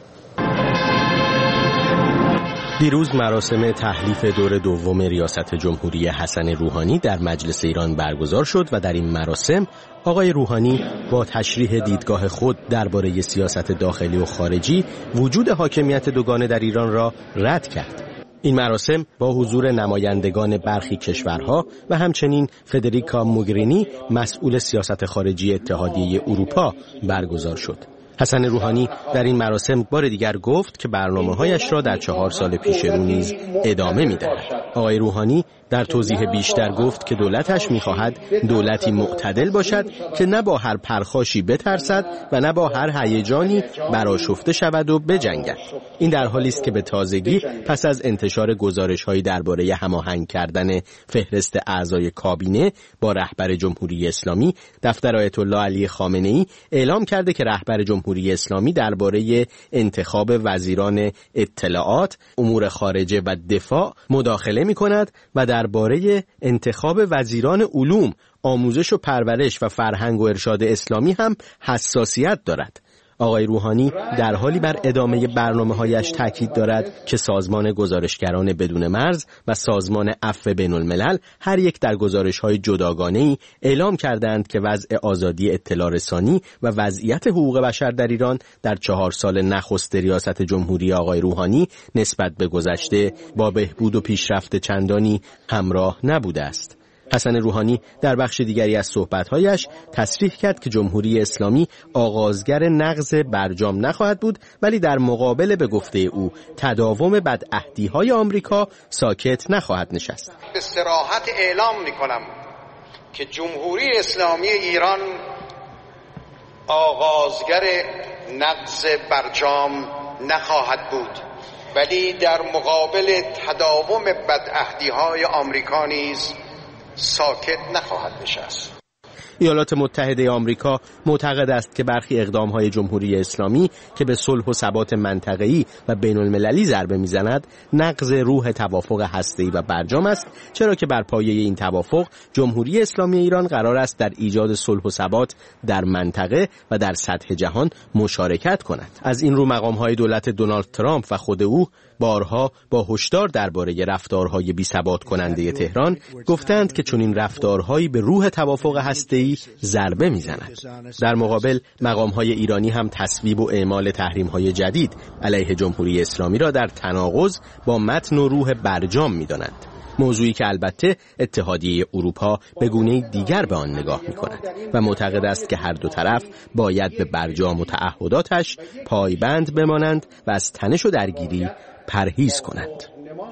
دیروز مراسم تحلیف دور دوم ریاست جمهوری حسن روحانی در مجلس ایران برگزار شد و در این مراسم آقای روحانی با تشریح دیدگاه خود درباره سیاست داخلی و خارجی وجود حاکمیت دوگانه در ایران را رد کرد. این مراسم با حضور نمایندگان برخی کشورها و همچنین فدریکا موگرینی مسئول سیاست خارجی اتحادیه اروپا برگزار شد. حسن روحانی در این مراسم بار دیگر گفت که برنامه‌هایش را در 4 سال پیش رو نیز ادامه می‌دهد. آقای روحانی در توضیح بیشتر گفت که دولتش می‌خواهد دولتی معتدل باشد که نه با هر پرخاشی بترسد و نه با هر هیجانی برآشفته شود و بجنگد. این در حالی است که به تازگی پس از انتشار گزارش‌هایی درباره هماهنگ کردن فهرست اعضای کابینه با رهبر جمهوری اسلامی، دفتر آیت الله علی خامنه‌ای اعلام کرده که رهبر جمهوری اسلامی درباره انتخاب وزیران اطلاعات، امور خارجه و دفاع مداخله می‌کند و درباره انتخاب وزیران علوم، آموزش و پرورش و فرهنگ و ارشاد اسلامی هم حساسیت دارد. آقای روحانی در حالی بر ادامه برنامه‌هایش تاکید دارد که سازمان گزارشگران بدون مرز و سازمان عفو بین‌الملل هر یک در گزارش‌های جداگانه‌ای اعلام کردند که وضع آزادی اطلاع رسانی و وضعیت حقوق بشر در ایران در 4 سال نخست ریاست جمهوری آقای روحانی نسبت به گذشته با بهبود و پیشرفت چندانی همراه نبوده است. حسن روحانی در بخش دیگری از صحبت‌هایش تصریح کرد که جمهوری اسلامی آغازگر نقض برجام نخواهد بود، ولی در مقابل به گفته او تداوم بدعهدی‌های آمریکا ساکت نخواهد نشست. به صراحت اعلام می‌کنم که جمهوری اسلامی ایران آغازگر نقض برجام نخواهد بود، ولی در مقابل تداوم بدعهدی‌های آمریکا نیز ساکت نخواهد نشست. ایالات متحده آمریکا معتقد است که برخی اقدام‌های جمهوری اسلامی که به صلح و ثبات منطقه‌ای و بین‌المللی ضربه می‌زند نقض روح توافق هسته‌ای و برجام است، چرا که بر پایه این توافق جمهوری اسلامی ایران قرار است در ایجاد صلح و ثبات در منطقه و در سطح جهان مشارکت کند. از این رو مقام‌های دولت دونالد ترامپ و خود او بارها با هشدار درباره رفتارهای بی‌ثبات کننده تهران گفتند که چنین رفتارهایی به روح توافق هسته‌ای ضربه می‌زند. در مقابل مقام‌های ایرانی هم تصویب و اعمال تحریم‌های جدید علیه جمهوری اسلامی را در تناقض با متن و روح برجام می‌دانند. موضوعی که البته اتحادیه اروپا به گونه دیگر به آن نگاه می‌کند و معتقد است که هر دو طرف باید به برجام و تعهداتش پایبند بمانند و از تنش و درگیری پرهیز کنند.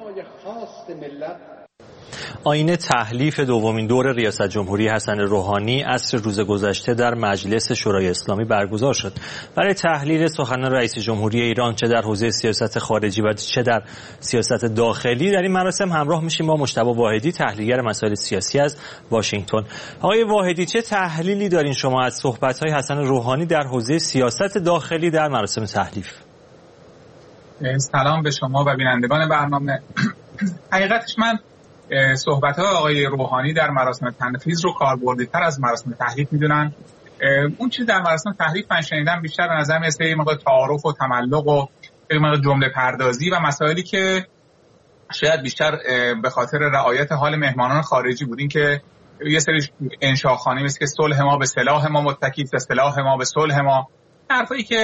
آیین تحلیف دومین دور ریاست جمهوری حسن روحانی عصر روز گذشته در مجلس شورای اسلامی برگزار شد. برای تحلیل سخنان رئیس جمهوری ایران چه در حوزه سیاست خارجی و چه در سیاست داخلی در این مراسم همراه میشیم با مجتبی واحدی، تحلیلگر مسائل سیاسی از واشنگتن. آقای واحدی، چه تحلیلی دارین شما از صحبت‌های حسن روحانی در حوزه سیاست داخلی در مراسم تحلیف؟ سلام به شما و بینندگان برنامه. حقیقتش من صحبت‌های آقای روحانی در مراسم تنفیذ رو کاربردی‌تر از مراسم تحلیف می‌دونن. اون چیزی در مراسم تحلیف من شنیدم بیشتر به نظر میاد یه مقدار تعارف و تملق و یه مقدار جمله پردازی و مسائلی که شاید بیشتر به خاطر رعایت حال مهمانان خارجی بود. این که یه سری انشاءخوانی مثل که صلح ما به سلاح ما متکی است، سلاح ما به صلح ما، حرفایی که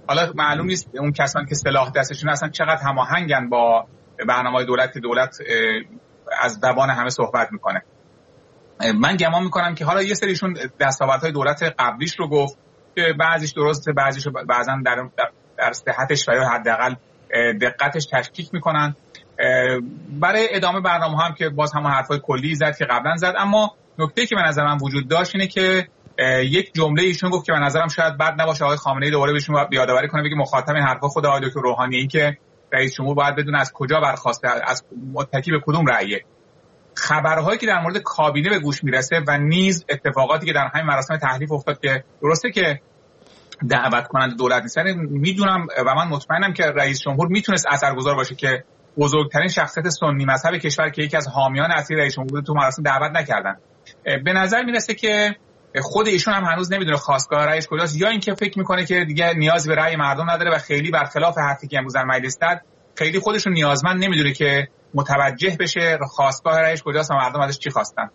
حالا معلوم نیست اون کسانی که سلاح دستشون هستن چقدر هماهنگن با برنامه‌های دولت که دولت از زبان همه صحبت میکنه. من گمان میکنم که حالا یه سریشون دستاوردهای دولت قبلیش رو گفت که بعضیش درسته، بعضیش بعضا در صحتش و یا حداقل دقتش تشکیک میکنن. برای ادامه برنامه هم که باز همون حرفای کلی زد که قبلا زد، اما نکته‌ای که به نظر من وجود داشت اینه که یک جمله ایشون گفت که به نظرم شاید بد نباشه آقای خامنه‌ای دوباره بهشون یادآوری کنه، بگه مخاطب این حرفا خود آقای دکتر روحانی، این که رئیس جمهور باید بدونه از کجا برخواسته، از متکی به کدوم رأیه. خبرهایی که در مورد کابینه به گوش میرسه و نیز اتفاقاتی که در همین مراسم تحلیف افتاد که درسته که دعوت کننده دولت نیستن، میدونم و من مطمئنم که رئیس جمهور میتونست اثرگذار باشه که بزرگترین شخصیت سنی مذهب کشور که یکی از حامیان اصلی رئیس جمهور تو مراسم دعوت نکردن. به نظر میرسه که خود ایشون هم هنوز نمیدونه خواستگاه رأیش کجاست، یا اینکه فکر میکنه که دیگه نیاز به رأی مردم نداره و خیلی برخلاف حرفی که امروز در مجلس داد خیلی خودشون نیازمند نمیدونه که متوجه بشه خواستگاه رأیش کجاست و مردم ازش چی خواستن.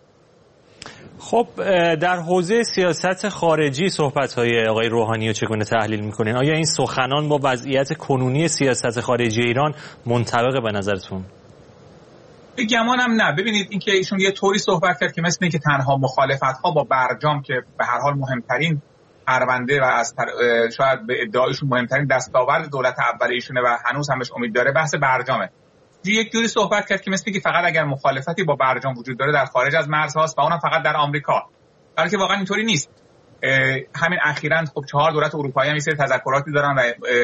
خب در حوزه سیاست خارجی صحبت‌های آقای روحانی رو چگونه تحلیل می‌کنین؟ آیا این سخنان با وضعیت کنونی سیاست خارجی ایران منطبقه به نظرتون؟ گمانم نه. ببینید اینکه ایشون یه طوری صحبت کرد که مثل اینکه تنها مخالفت‌ها با برجام که به هر حال مهمترین پرونده و از شاید به ادعایشون مهمترین دستاورد دولت اول ایشونه و هنوز همش امید داره، بحث برجامه. یک جوری صحبت کرد که مثل اینکه فقط اگر مخالفتی با برجام وجود داره در خارج از مرزهاست و اونم فقط در آمریکا، بلکه واقعا اینطوری نیست. همین اخیراً خب 4 دولت اروپایی هم این سری تذکراتی دارن و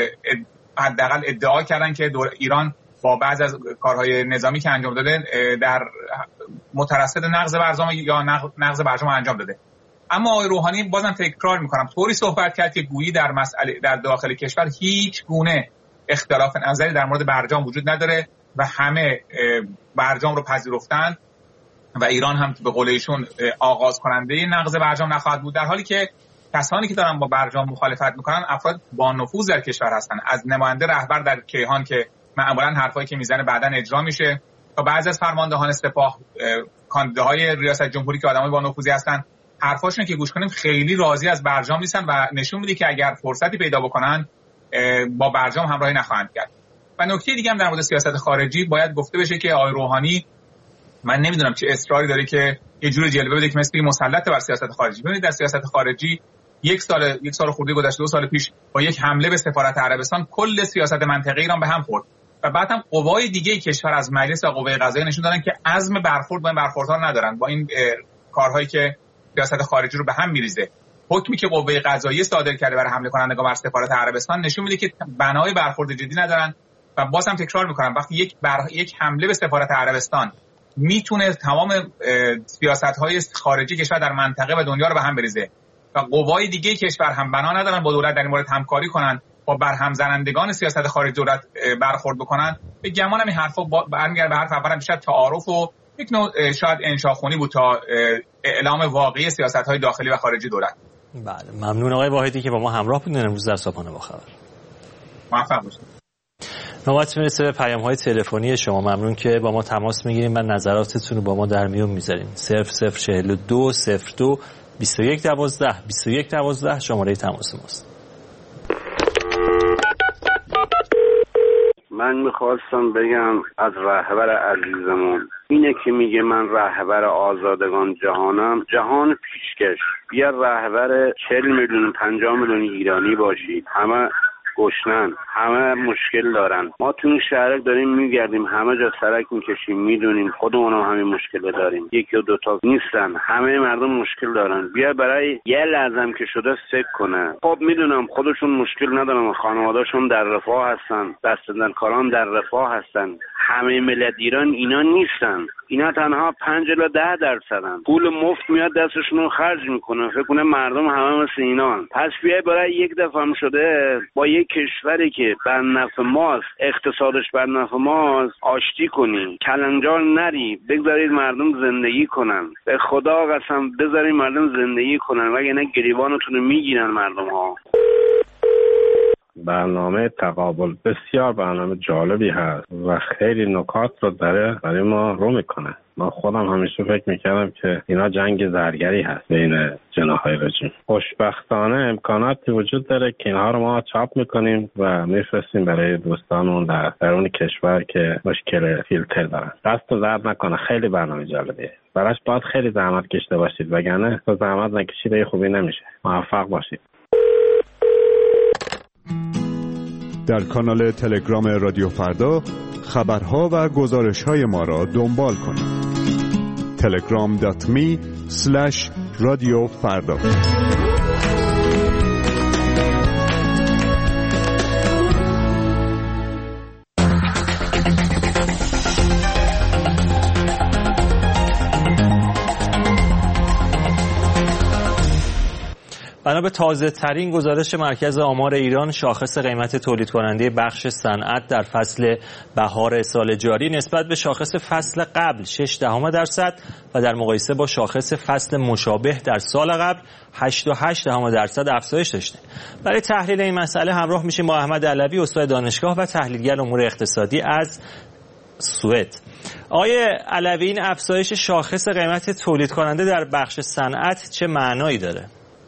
حداقل ادعا کردن که ایران با بعض از کارهای نظامی که انجام داده در مترصد نقض برجام یا نقض برجام انجام داده. اما آقای روحانی بازم تکرار میکنم طوری صحبت کرد که گویی در مسئله در داخل کشور هیچ گونه اختلاف نظری در مورد برجام وجود نداره و همه برجام رو پذیرفتن و ایران هم به قول ایشون آغاز کننده نقض برجام نخواهد بود، در حالی که کسانی که دارن با برجام مخالفت میکنن افراد با نفوذ در کشور هستن، از نماینده رهبر در کیهان که معمولا حرفایی که میزنه بعداً اجرا میشه تا بعضی از فرماندهان سپاه، کاندیداهای ریاست جمهوری که آدمای با نفوذی هستن، حرفاشون که گوش کنیم خیلی راضی از برجام نیستن و نشون میده که اگر فرصتی پیدا بکنن با برجام همراهی نخواهند کرد. و نکته دیگه هم در مورد سیاست خارجی باید گفته بشه که آقای روحانی من نمیدونم چه اصراری داره که یه جور جلوه بده که مثل مسلط بر سیاست خارجی. ببینید در سیاست خارجی یک سال خورده گذشته، 2 سال پیش با یک حمله به سفارت عربستان کل سیاست منطقه ایران به هم خورد و بعد هم قوای دیگه کشور از مجلس و قوه قضاییه نشون دادن که عزم برخورد با این برخوردها ندارن، با این کارهایی که سیاست خارجی رو به هم میریزه. حکمی که قوه قضاییه صادر کرده برای حمله کنندگان بر سفارت عربستان نشون میده که بنای برخورد جدی ندارن و بازم تکرار میکنم وقتی یک حمله به سفارت عربستان میتونه تمام سیاست‌های خارجی کشور در منطقه و دنیا رو به هم بریزه و قوای دیگه کشور هم بنا ندارن با دولت در این مورد همکاری کنن، با برهم زنندگان سیاست خارجی دولت برخورد بکنن، به گمان این حرفا برمیگرده به حرف اول بیشتر تعارف و یک نوع شاید انشاخونی بود تا اعلام واقعی سیاست‌های داخلی و خارجی دولت. بله، ممنون آقای واحدی که با ما همراه بودین امروز در صبحانه با خبر. موفق باشید. نوبت میرسه به پیام‌های تلفنی شما. ممنون که با ما تماس میگیریم و نظراتتون رو با ما در میون میذارین. 0042 02 21 12 21 12 شماره تماس ماست. من میخواستم بگم از رهبر عزیزمون اینه که میگه من رهبر آزادگان جهانم، جهان پیشکش. بیا رهبر 40 میلیون 50 میلیون ایرانی باشید، همه گشنن، همه مشکل دارن. ما تو این شهر داریم میگردیم، همه جا سرک میکشیم، میدونیم خودمون هم همین مشکل داریم، یکی و دوتا نیستن، همه مردم مشکل دارن. بیا برای یه لحظه که شده فکر کنه. خب میدونم خودشون مشکل ندارن، خانواده‌شون در رفاه هستن، دستندرکاران در رفاه هستن، همه ملت ایران اینا نیستن. اینا تنها 5 الی 10% پول مفت میاد دستشون رو خرج میکنن، فکر کنه مردم همه مثل اینان. پس بیای برای یک دفعه هم شده با یک کشوری که بر نفع ماست، اقتصادش بر نفع ماست، آشتی کنی، کلنجار نری، بگذارید مردم زندگی کنن. به خدا قسم بذارید مردم زندگی کنن، وگرنه گریبانتون رو میگیرن مردم ها. برنامه تقابل بسیار برنامه جالبی هست و خیلی نکات رو برای ما رو میکنه. من خودم همیشه فکر میکردم که اینا جنگ زرگری هست بین جناح‌های رژیم. خوشبختانه امکاناتی وجود داره که اینها رو ما چاپ میکنیم و میفرستیم برای دوستانمون در درون کشور که مشکل فیلتر دارن. دست درد نکنه، خیلی برنامه جالبیه. براش باید خیلی زحمت کشیده باشید، وگرنه تو زحمت نکشیده خوبی نمیشه. موفق باشید. در کانال تلگرام رادیو فردا خبرها و گزارش‌های ما را دنبال کنید. telegram.me/radiofarda. بنا به تازه ترین گزارش مرکز آمار ایران، شاخص قیمت تولید کننده بخش صنعت در فصل بهار سال جاری نسبت به شاخص فصل قبل 6% و در مقایسه با شاخص فصل مشابه در سال قبل 8.8% افزایش داشته. برای تحلیل این مسئله همراه میشیم با احمد علوی، استاد دانشگاه و تحلیلگر امور اقتصادی از سوئد. آقای علوی، این افزایش شاخص قیمت تولید کننده در بخش صنعت چه معنایی داره؟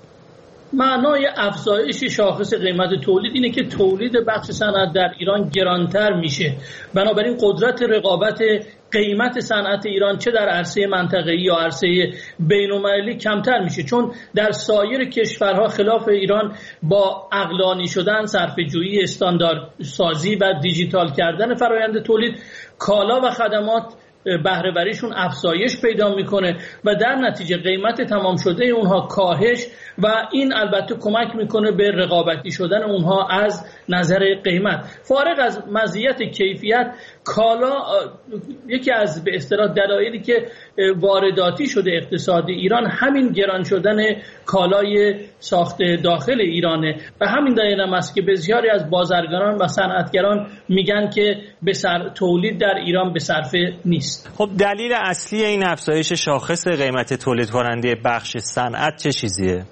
معنای افزایش شاخص قیمت تولید اینه که تولید بخش صنعت در ایران گرانتر میشه. بنابراین قدرت رقابت قیمت صنعت ایران چه در عرصه منطقه‌ای یا عرصه بین‌المللی کمتر میشه، چون در سایر کشورها خلاف ایران با عقلانی شدن، صرفه‌جویی، استانداردسازی و دیجیتال کردن فرآیند تولید، کالا و خدمات بهره‌وریشون افزایش پیدا میکنه و در نتیجه قیمت تمام شده اونها کاهش و این البته کمک میکنه به رقابتی شدن اونها از نظر قیمت. فارغ از مزیت کیفیت، کالا یکی از به اصطلاح دلایلی که وارداتی شده اقتصاد ایران همین گران شدن کالای ساخت داخل ایرانه و همین دلیل هم است که بسیاری از بازرگانان و صنعتگران میگن که تولید در ایران به صرفه نیست. خب دلیل اصلی این افزایش شاخص قیمت تولید کننده بخش صنعت چه چیزیه؟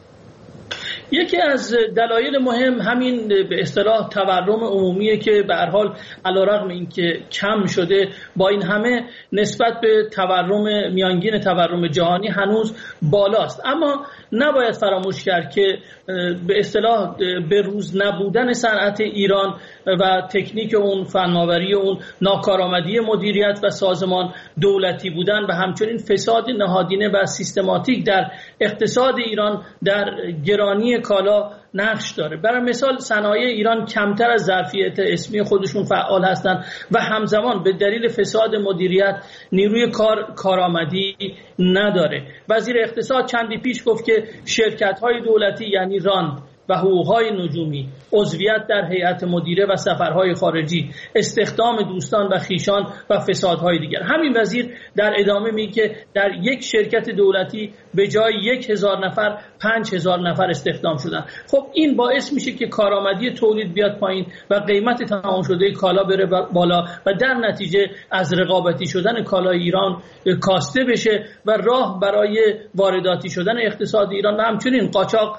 یکی از دلایل مهم همین به اصطلاح تورم عمومیه که به هر حال علیرغم اینکه کم شده، با این همه نسبت به تورم میانگین تورم جهانی هنوز بالاست. اما نباید فراموش کرد که به اصطلاح به روز نبودن صنعت ایران و تکنیک اون، فناوری اون، ناکارآمدی مدیریت و سازمان دولتی بودن و همچنین فساد نهادینه و سیستماتیک در اقتصاد ایران در گرانی کالا نقش داره. برای مثال صنایع ایران کمتر از ظرفیت اسمی خودشون فعال هستند و همزمان به دلیل فساد مدیریت نیروی کارآمدی نداره. وزیر اقتصاد چندی پیش گفت که شرکت‌های دولتی یعنی راند و حقوق‌های نجومی، عضویت در هیئت مدیره و سفرهای خارجی، استخدام دوستان و خیشان و فسادهای دیگر. همین وزیر در ادامه میگه که در یک شرکت دولتی به جای 1000 نفر 5000 نفر استخدام شدن. خب این باعث میشه که کارآمدی تولید بیاد پایین و قیمت تمام شده کالا بره بالا و در نتیجه از رقابتی شدن کالای ایران کاسته بشه و راه برای وارداتی شدن اقتصاد ایران و همچنین قاچاق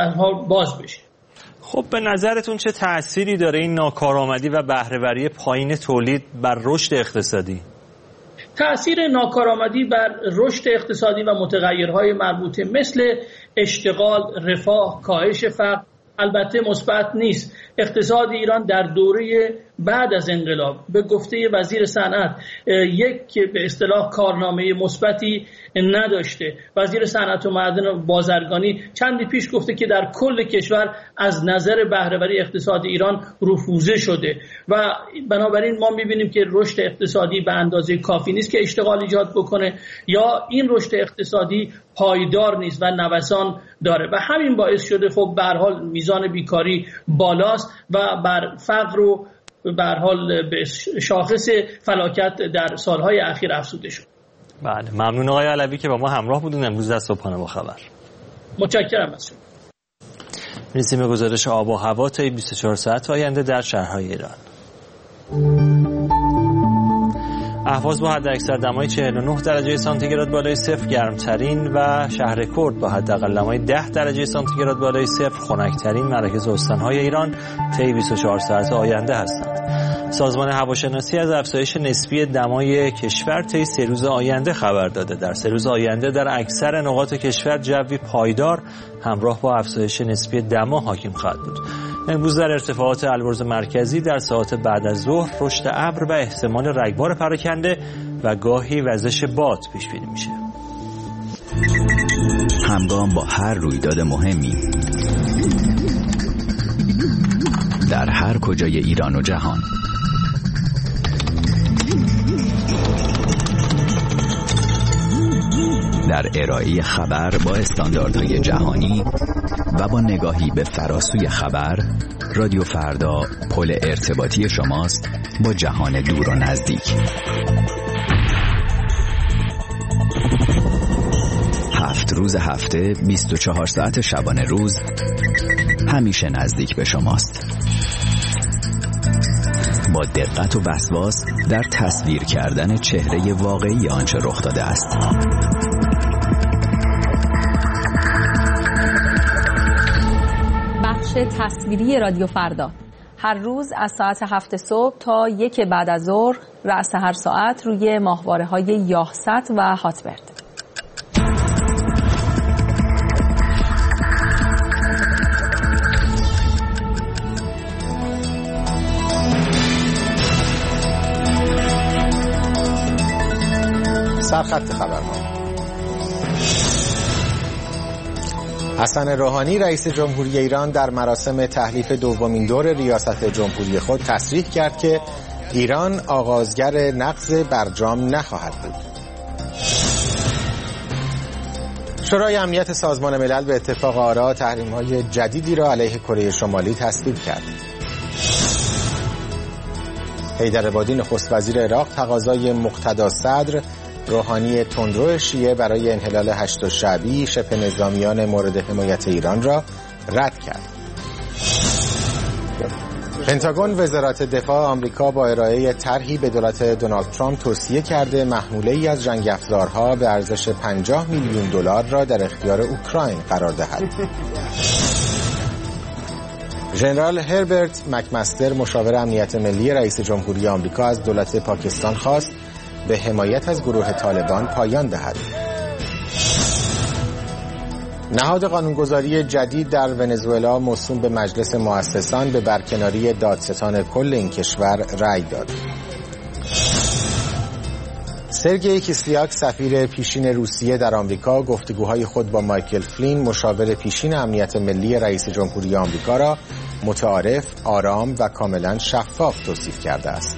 باز بشه. خب به نظرتون چه تأثیری داره این ناکارآمدی و بهره‌وری پایین تولید بر رشد اقتصادی؟ تأثیر ناکارآمدی بر رشد اقتصادی و متغیرهای مربوطه مثل اشتغال، رفاه، کاهش فقر البته مثبت نیست. اقتصاد ایران در دوره بعد از انقلاب به گفته وزیر صنعت یک به اصطلاح کارنامه مثبتی نداشته. وزیر صنعت و معدن و بازرگانی چندی پیش گفته که در کل کشور از نظر بهره‌وری اقتصاد ایران رفوزه شده و بنابراین ما می‌بینیم که رشد اقتصادی به اندازه کافی نیست که اشتغال ایجاد بکنه یا این رشد اقتصادی پایدار نیست و نوسان داره و همین باعث شده خب به هر حال میزان بیکاری بالاست و بر فقر و به هر حال به شاخص فلاکت در سالهای اخیر افزوده شد. بله، ممنون آقای علوی که با ما همراه بودین امروز در صبحانه با خبر. متشکرم از شما. می‌رسیم به گزارش آب و هوا تا 24 ساعت آینده در شهرهای ایران. اهواز با حداکثر دمای 49 درجه سانتیگراد بالای صفر گرمترین و شهر کرد با حداقل دمای 10 درجه سانتیگراد بالای صفر خنک‌ترین مراکز استان‌های ایران طی 24 ساعت آینده هستند. سازمان هواشناسی از افزایش نسبی دمای کشور طی 3 روز آینده خبر داده. در 3 روز آینده در اکثر نقاط کشور جوی پایدار همراه با افزایش نسبی دما حاکم خواهد بود. امروز در ارتفاعات البرز مرکزی در ساعات بعد از ظهر رشد ابر و احتمال رگبار پراکنده و گاهی وزش باد پیش بینی میشه. همگام با هر رویداد مهمی در هر کجای ایران و جهان، در ارائه خبر با استانداردهای جهانی و با نگاهی به فراسوی خبر، رادیو فردا پل ارتباطی شماست با جهان دور و نزدیک. 7 روز هفته 24 ساعت شبانه روز همیشه نزدیک به شماست، با دقت و وسواس در تصویر کردن چهره واقعی آنچه رخ داده است. بخش تصویری رادیو فردا هر روز از ساعت 7 صبح تا 1 بعد از ظهر رأس هر ساعت روی ماهواره‌های یاهست و هاتبرد. سرخط خبرها. حسن روحانی رئیس جمهوری ایران در مراسم تحلیف دومین دور ریاست جمهوری خود تصریح کرد که ایران آغازگر نقض برجام نخواهد بود. شورای امنیت سازمان ملل به اتفاق آرا تحریم‌های جدیدی را علیه کره شمالی تصویب کرد. حیدرعبادی نخست وزیر عراق تقاضای مقتدا صدر روحانی تندرو شیعه برای انحلال هشت شعبی شبه نظامیان مورد حمایت ایران را رد کرد. پنتاگون وزارت دفاع آمریکا با ارائه طرحی به دولت دونالد ترامپ توصیه کرده محموله‌ای از جنگ افزارها به ارزش 50 میلیون دلار را در اختیار اوکراین قرار دهد. ژنرال هربرت مکمستر مشاور امنیت ملی رئیس جمهوری آمریکا از دولت پاکستان خواست به حمایت از گروه طالبان پایان دهد. نهاد قانونگذاری جدید در ونزوئلا موسوم به مجلس مؤسسان به برکناری دادستان کل این کشور رأی داد. سرگئی کیسلیاک سفیر پیشین روسیه در آمریکا گفتگوهای خود با مایکل فلین مشاور پیشین امنیت ملی رئیس جمهوری آمریکا را متعارف، آرام و کاملا شفاف توصیف کرده است.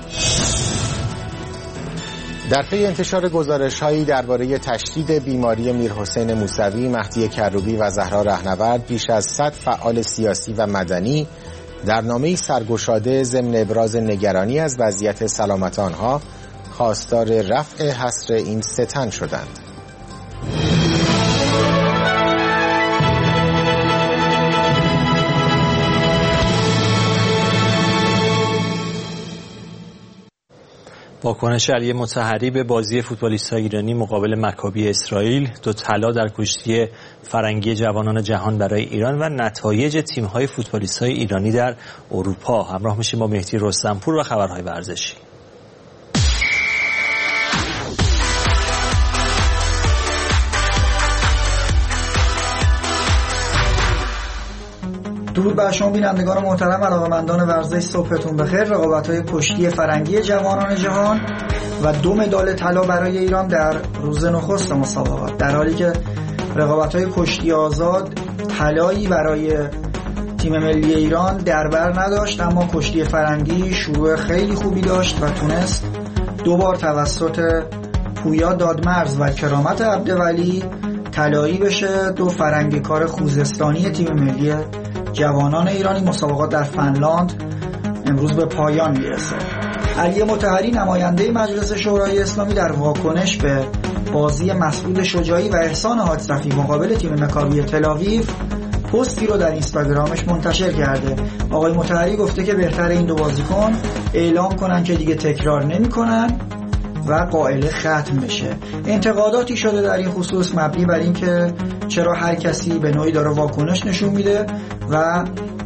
در پی انتشار گزارش‌هایی درباره تشدید بیماری میرحسین موسوی، مهدی کروبی و زهرا رهنورد، بیش از 100 فعال سیاسی و مدنی در نامه‌ای سرگشاده ضمن ابراز نگرانی از وضعیت سلامت آنها خواستار رفع حصر این 3 تن شدند. واکنش علی مطهری به بازی فوتبالیست‌های ایرانی مقابل مکابی اسرائیل، 2 طلا در کشتی فرنگی جوانان جهان برای ایران و نتایج تیم‌های فوتبالیست‌های ایرانی در اروپا. همراه میشیم با مهدی رستمپور و خبرهای ورزشی. درود بر شما بینندگان محترم، علاقه‌مندان ورزش، صبحتون بخیر. رقابت‌های کشتی فرنگی جوانان جهان و 2 مدال طلا برای ایران در روز نخست مسابقات، در حالی که رقابت‌های کشتی آزاد طلایی برای تیم ملی ایران در بر نداشت، اما کشتی فرنگی شروع خیلی خوبی داشت و تونست 2 بار توسط پویا دادمرز و کرامت عبدولی طلایی بشه. 2 فرنگیکار خوزستانی تیم ملی جوانان ایرانی. مسابقات در فنلاند امروز به پایان میرسه. علی مطهری نماینده مجلس شورای اسلامی در واکنش به بازی مسعود شجاعی و احسان حاج صفی مقابل تیم مکابی تل‌آویو پستی رو در اینستاگرامش منتشر کرده. آقای مطهری گفته که بهتر این 2 بازیکن اعلام کنن که دیگه تکرار نمی‌کنن و قائله ختم بشه. انتقاداتی شده در این خصوص مبنی بر این که چرا هر کسی به نوعی داره واکنش نشون میده و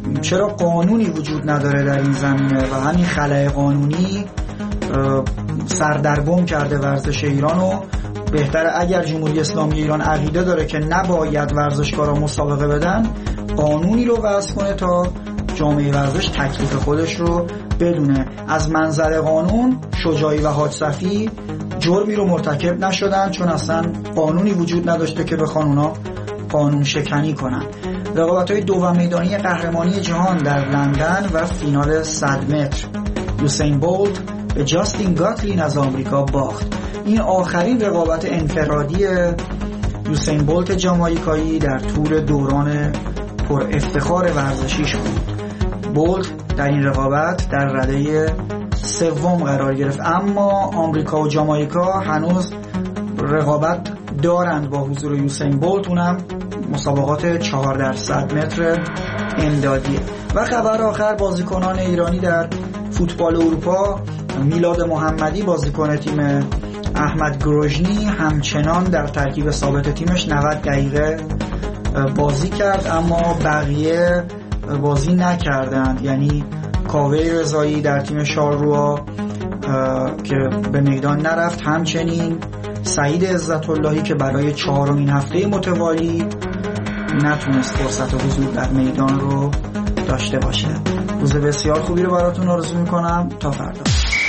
چرا قانونی وجود نداره در این زمینه و همین خلأ قانونی سردرگم کرده ورزش ایرانو. بهتره اگر جمهوری اسلامی ایران عقیده داره که نباید ورزشکارا مسابقه بدن، قانونی رو وضع کنه تا جامعه ورزش تکلیف خودش رو بدونه. از منظر قانون شجاعی و حاج صفی جرمی رو مرتکب نشدن، چون اصلا قانونی وجود نداشته که بخوان اونا قانون شکنی کنن. رقابت‌های دو میدانی قهرمانی جهان در لندن و فینال 100 متر، یوسین بولت به جاستین گاتلین از آمریکا باخت. این آخرین رقابت انفرادی یوسین بولت جامائیکایی در طول دوران پر افتخار ورزشیش بود. بولت در این رقابت در رده سوم قرار گرفت، اما آمریکا و جامائیکا هنوز رقابت دارند با حضور یوسین بولت، اونم مسابقات 4x100 متر امدادیه. و خبر آخر، بازیکنان ایرانی در فوتبال اروپا، میلاد محمدی بازیکن تیم احمد گروژنی همچنان در ترکیب ثابت تیمش 90 دقیقه بازی کرد، اما بقیه بازی نکردند. یعنی کاوه رضایی در تیم شارلروا که به میدان نرفت، همچنین سعید عزت اللهی که برای 4مین هفته متوالی نتونست فرصت حضور در میدان رو داشته باشه. روز بسیار خوبی رو براتون آرزو میکنم. تا فردا.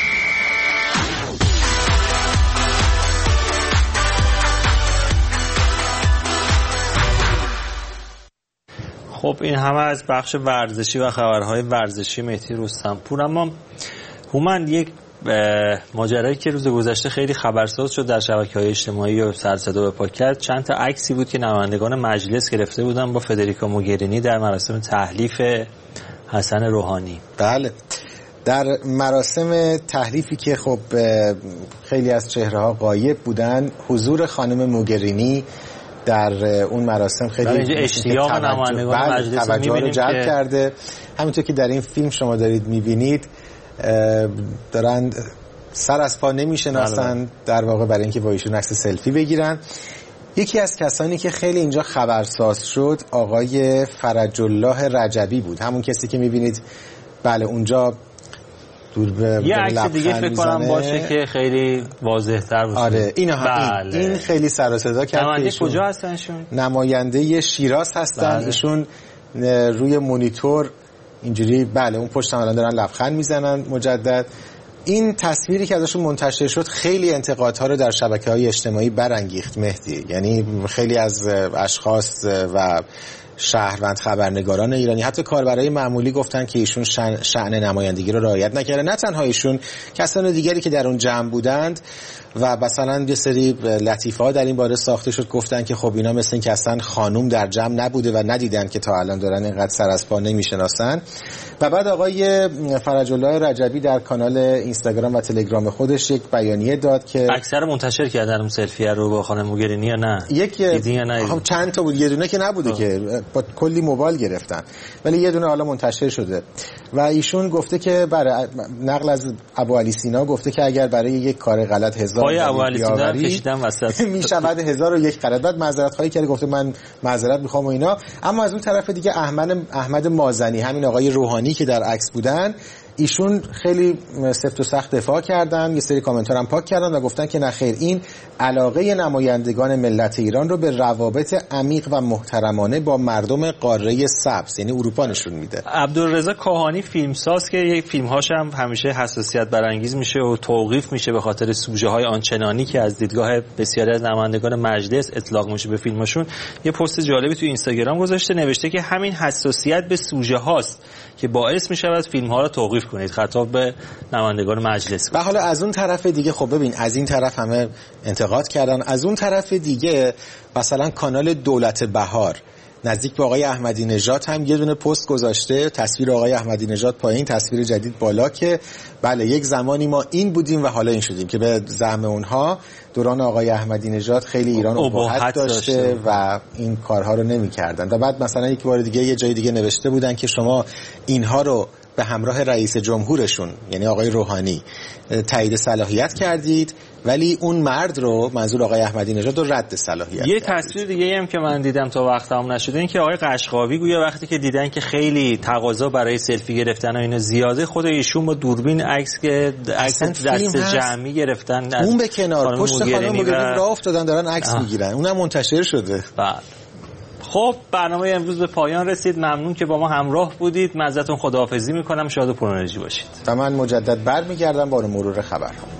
خب این همه از بخش ورزشی و خبرهای ورزشی مهدی رستمپور. اما هومن، یک ماجرایی که روز گذشته خیلی خبرساز شد در شبکه‌های اجتماعی و سر صدا به پا کرد، چند تا عکسی بود که نمایندگان مجلس گرفته بودن با فدریکا موگرینی در مراسم تحلیف حسن روحانی. بله، در مراسم تحلیفی که خب خیلی از چهره‌ها غایب بودن، حضور خانم موگرینی در اون مراسم خیلی اشتیاق نمایندگان مجلس توجه رو جلب کرده. همینطور که در این فیلم شما دارید می‌بینید دارن سر از پا نمیشناسن در واقع برای اینکه با ایشون عکس سلفی بگیرن. یکی از کسانی که خیلی اینجا خبرساز شد آقای فرج الله رجبی بود، همون کسی که می‌بینید بله اونجا دور به یه عکس دیگه فکر کنم باشه که خیلی واضح‌تر باشه. آره این خیلی سر و صدا کرد. نماینده کجا هستنشون؟ نماینده شیراز هستن. ایشون روی مونیتور اینجوری بله اون پشت هم الان دارن لبخند میزنن مجدد. این تصویری که ازشون منتشر شد خیلی انتقادها رو در شبکه‌های اجتماعی برانگیخت مهدی. یعنی خیلی از اشخاص و شهروند خبرنگاران ایرانی، حتی کاربرای معمولی گفتن که ایشون شأن نمایندگی رو رعایت نکرده. نه تنها ایشون، کسان دیگری که در اون جمع بودند و مثلا یه سری لطیفه‌ها در این باره ساخته شد، گفتن که خب اینا مثل این که اصلا خانوم در جمع نبوده و ندیدن که تا الان دارن اینقدر سر از پا نمیشناسن. و بعد آقای فرج الله رجبی در کانال اینستاگرام و تلگرام خودش یک بیانیه داد که اکثر منتشر کردن اون سلفی رو با خانم موگرینی یا نه؟ هم چند تا بود، یه دونه که نبوده که با کلی موبایل گرفتن، ولی یه دونه حالا منتشر شده و ایشون گفته که برای نقل از ابو علی سینا گفته که اگر برای یک کار غلط 1000 ابو علی سینا کشیدن وسط میشود 1001 غلط. بعد معذرت خواهی کرده، گفته من معذرت میخوام و اینا. اما از اون طرف دیگه احمد مازنی، همین آقای روحانی که در عکس بودن، ایشون خیلی سفت و سخت دفاع کردن، یه سری کامنتار هم پاک کردن و گفتن که نخیر، این علاقه نمایندگان ملت ایران رو به روابط عمیق و محترمانه با مردم قاره سبز یعنی اروپا نشون میده. عبدالرضا کاهانی فیلمساز که یک فیلم‌هاش هم همیشه حساسیت برانگیز میشه و توقیف میشه به خاطر سوژه‌های آنچنانی که از دیدگاه بسیاری از نمایندگان مجلس اطلاق میشه به فیلمشون، یه پست جالبی تو اینستاگرام گذاشته، نوشته که همین حساسیت به سوژه هاست که باعث میشود فیلم‌ها رو توقیف کنید، خطاب به نمایندگان مجلس. و حالا از اون طرف دیگه خب ببین، از این طرف همه انتقاد کردن، از اون طرف دیگه مثلا کانال دولت بهار نزدیک به آقای احمدی نژاد هم یه دونه پست گذاشته، تصویر آقای احمدی نژاد پایین، تصویر جدید بالا، که بله یک زمانی ما این بودیم و حالا این شدیم، که به زعم اونها دوران آقای احمدی نژاد خیلی ایران اباحت داشته و این کارها رو نمی‌کردن. و بعد مثلا یک بار دیگه یه جای دیگه نوشته بودن که شما اینها رو به همراه رئیس جمهورشون یعنی آقای روحانی تایید صلاحیت کردید، ولی اون مرد رو، منظور آقای احمدی نژاد، رو رد صلاحیت یه کردید. تصویر دیگه هم که من دیدم تا وقت تمام نشده این که آقای قشقاوی گویا وقتی که دیدن که خیلی تقاضا برای سلفی گرفتن و اینا زیاده، خود ایشون با دوربین عکس دست جمعی گرفتن اون به کنار پشت خانم موگرینی راه افتادن دارن عکس میگیرن، اونم منتشر شده. بله. خب برنامه امروز به پایان رسید. ممنون که با ما همراه بودید. من ازتون خداحافظی میکنم. شاد و پرانرژی باشید. و من مجدد برمیگردم با مرور خبرها.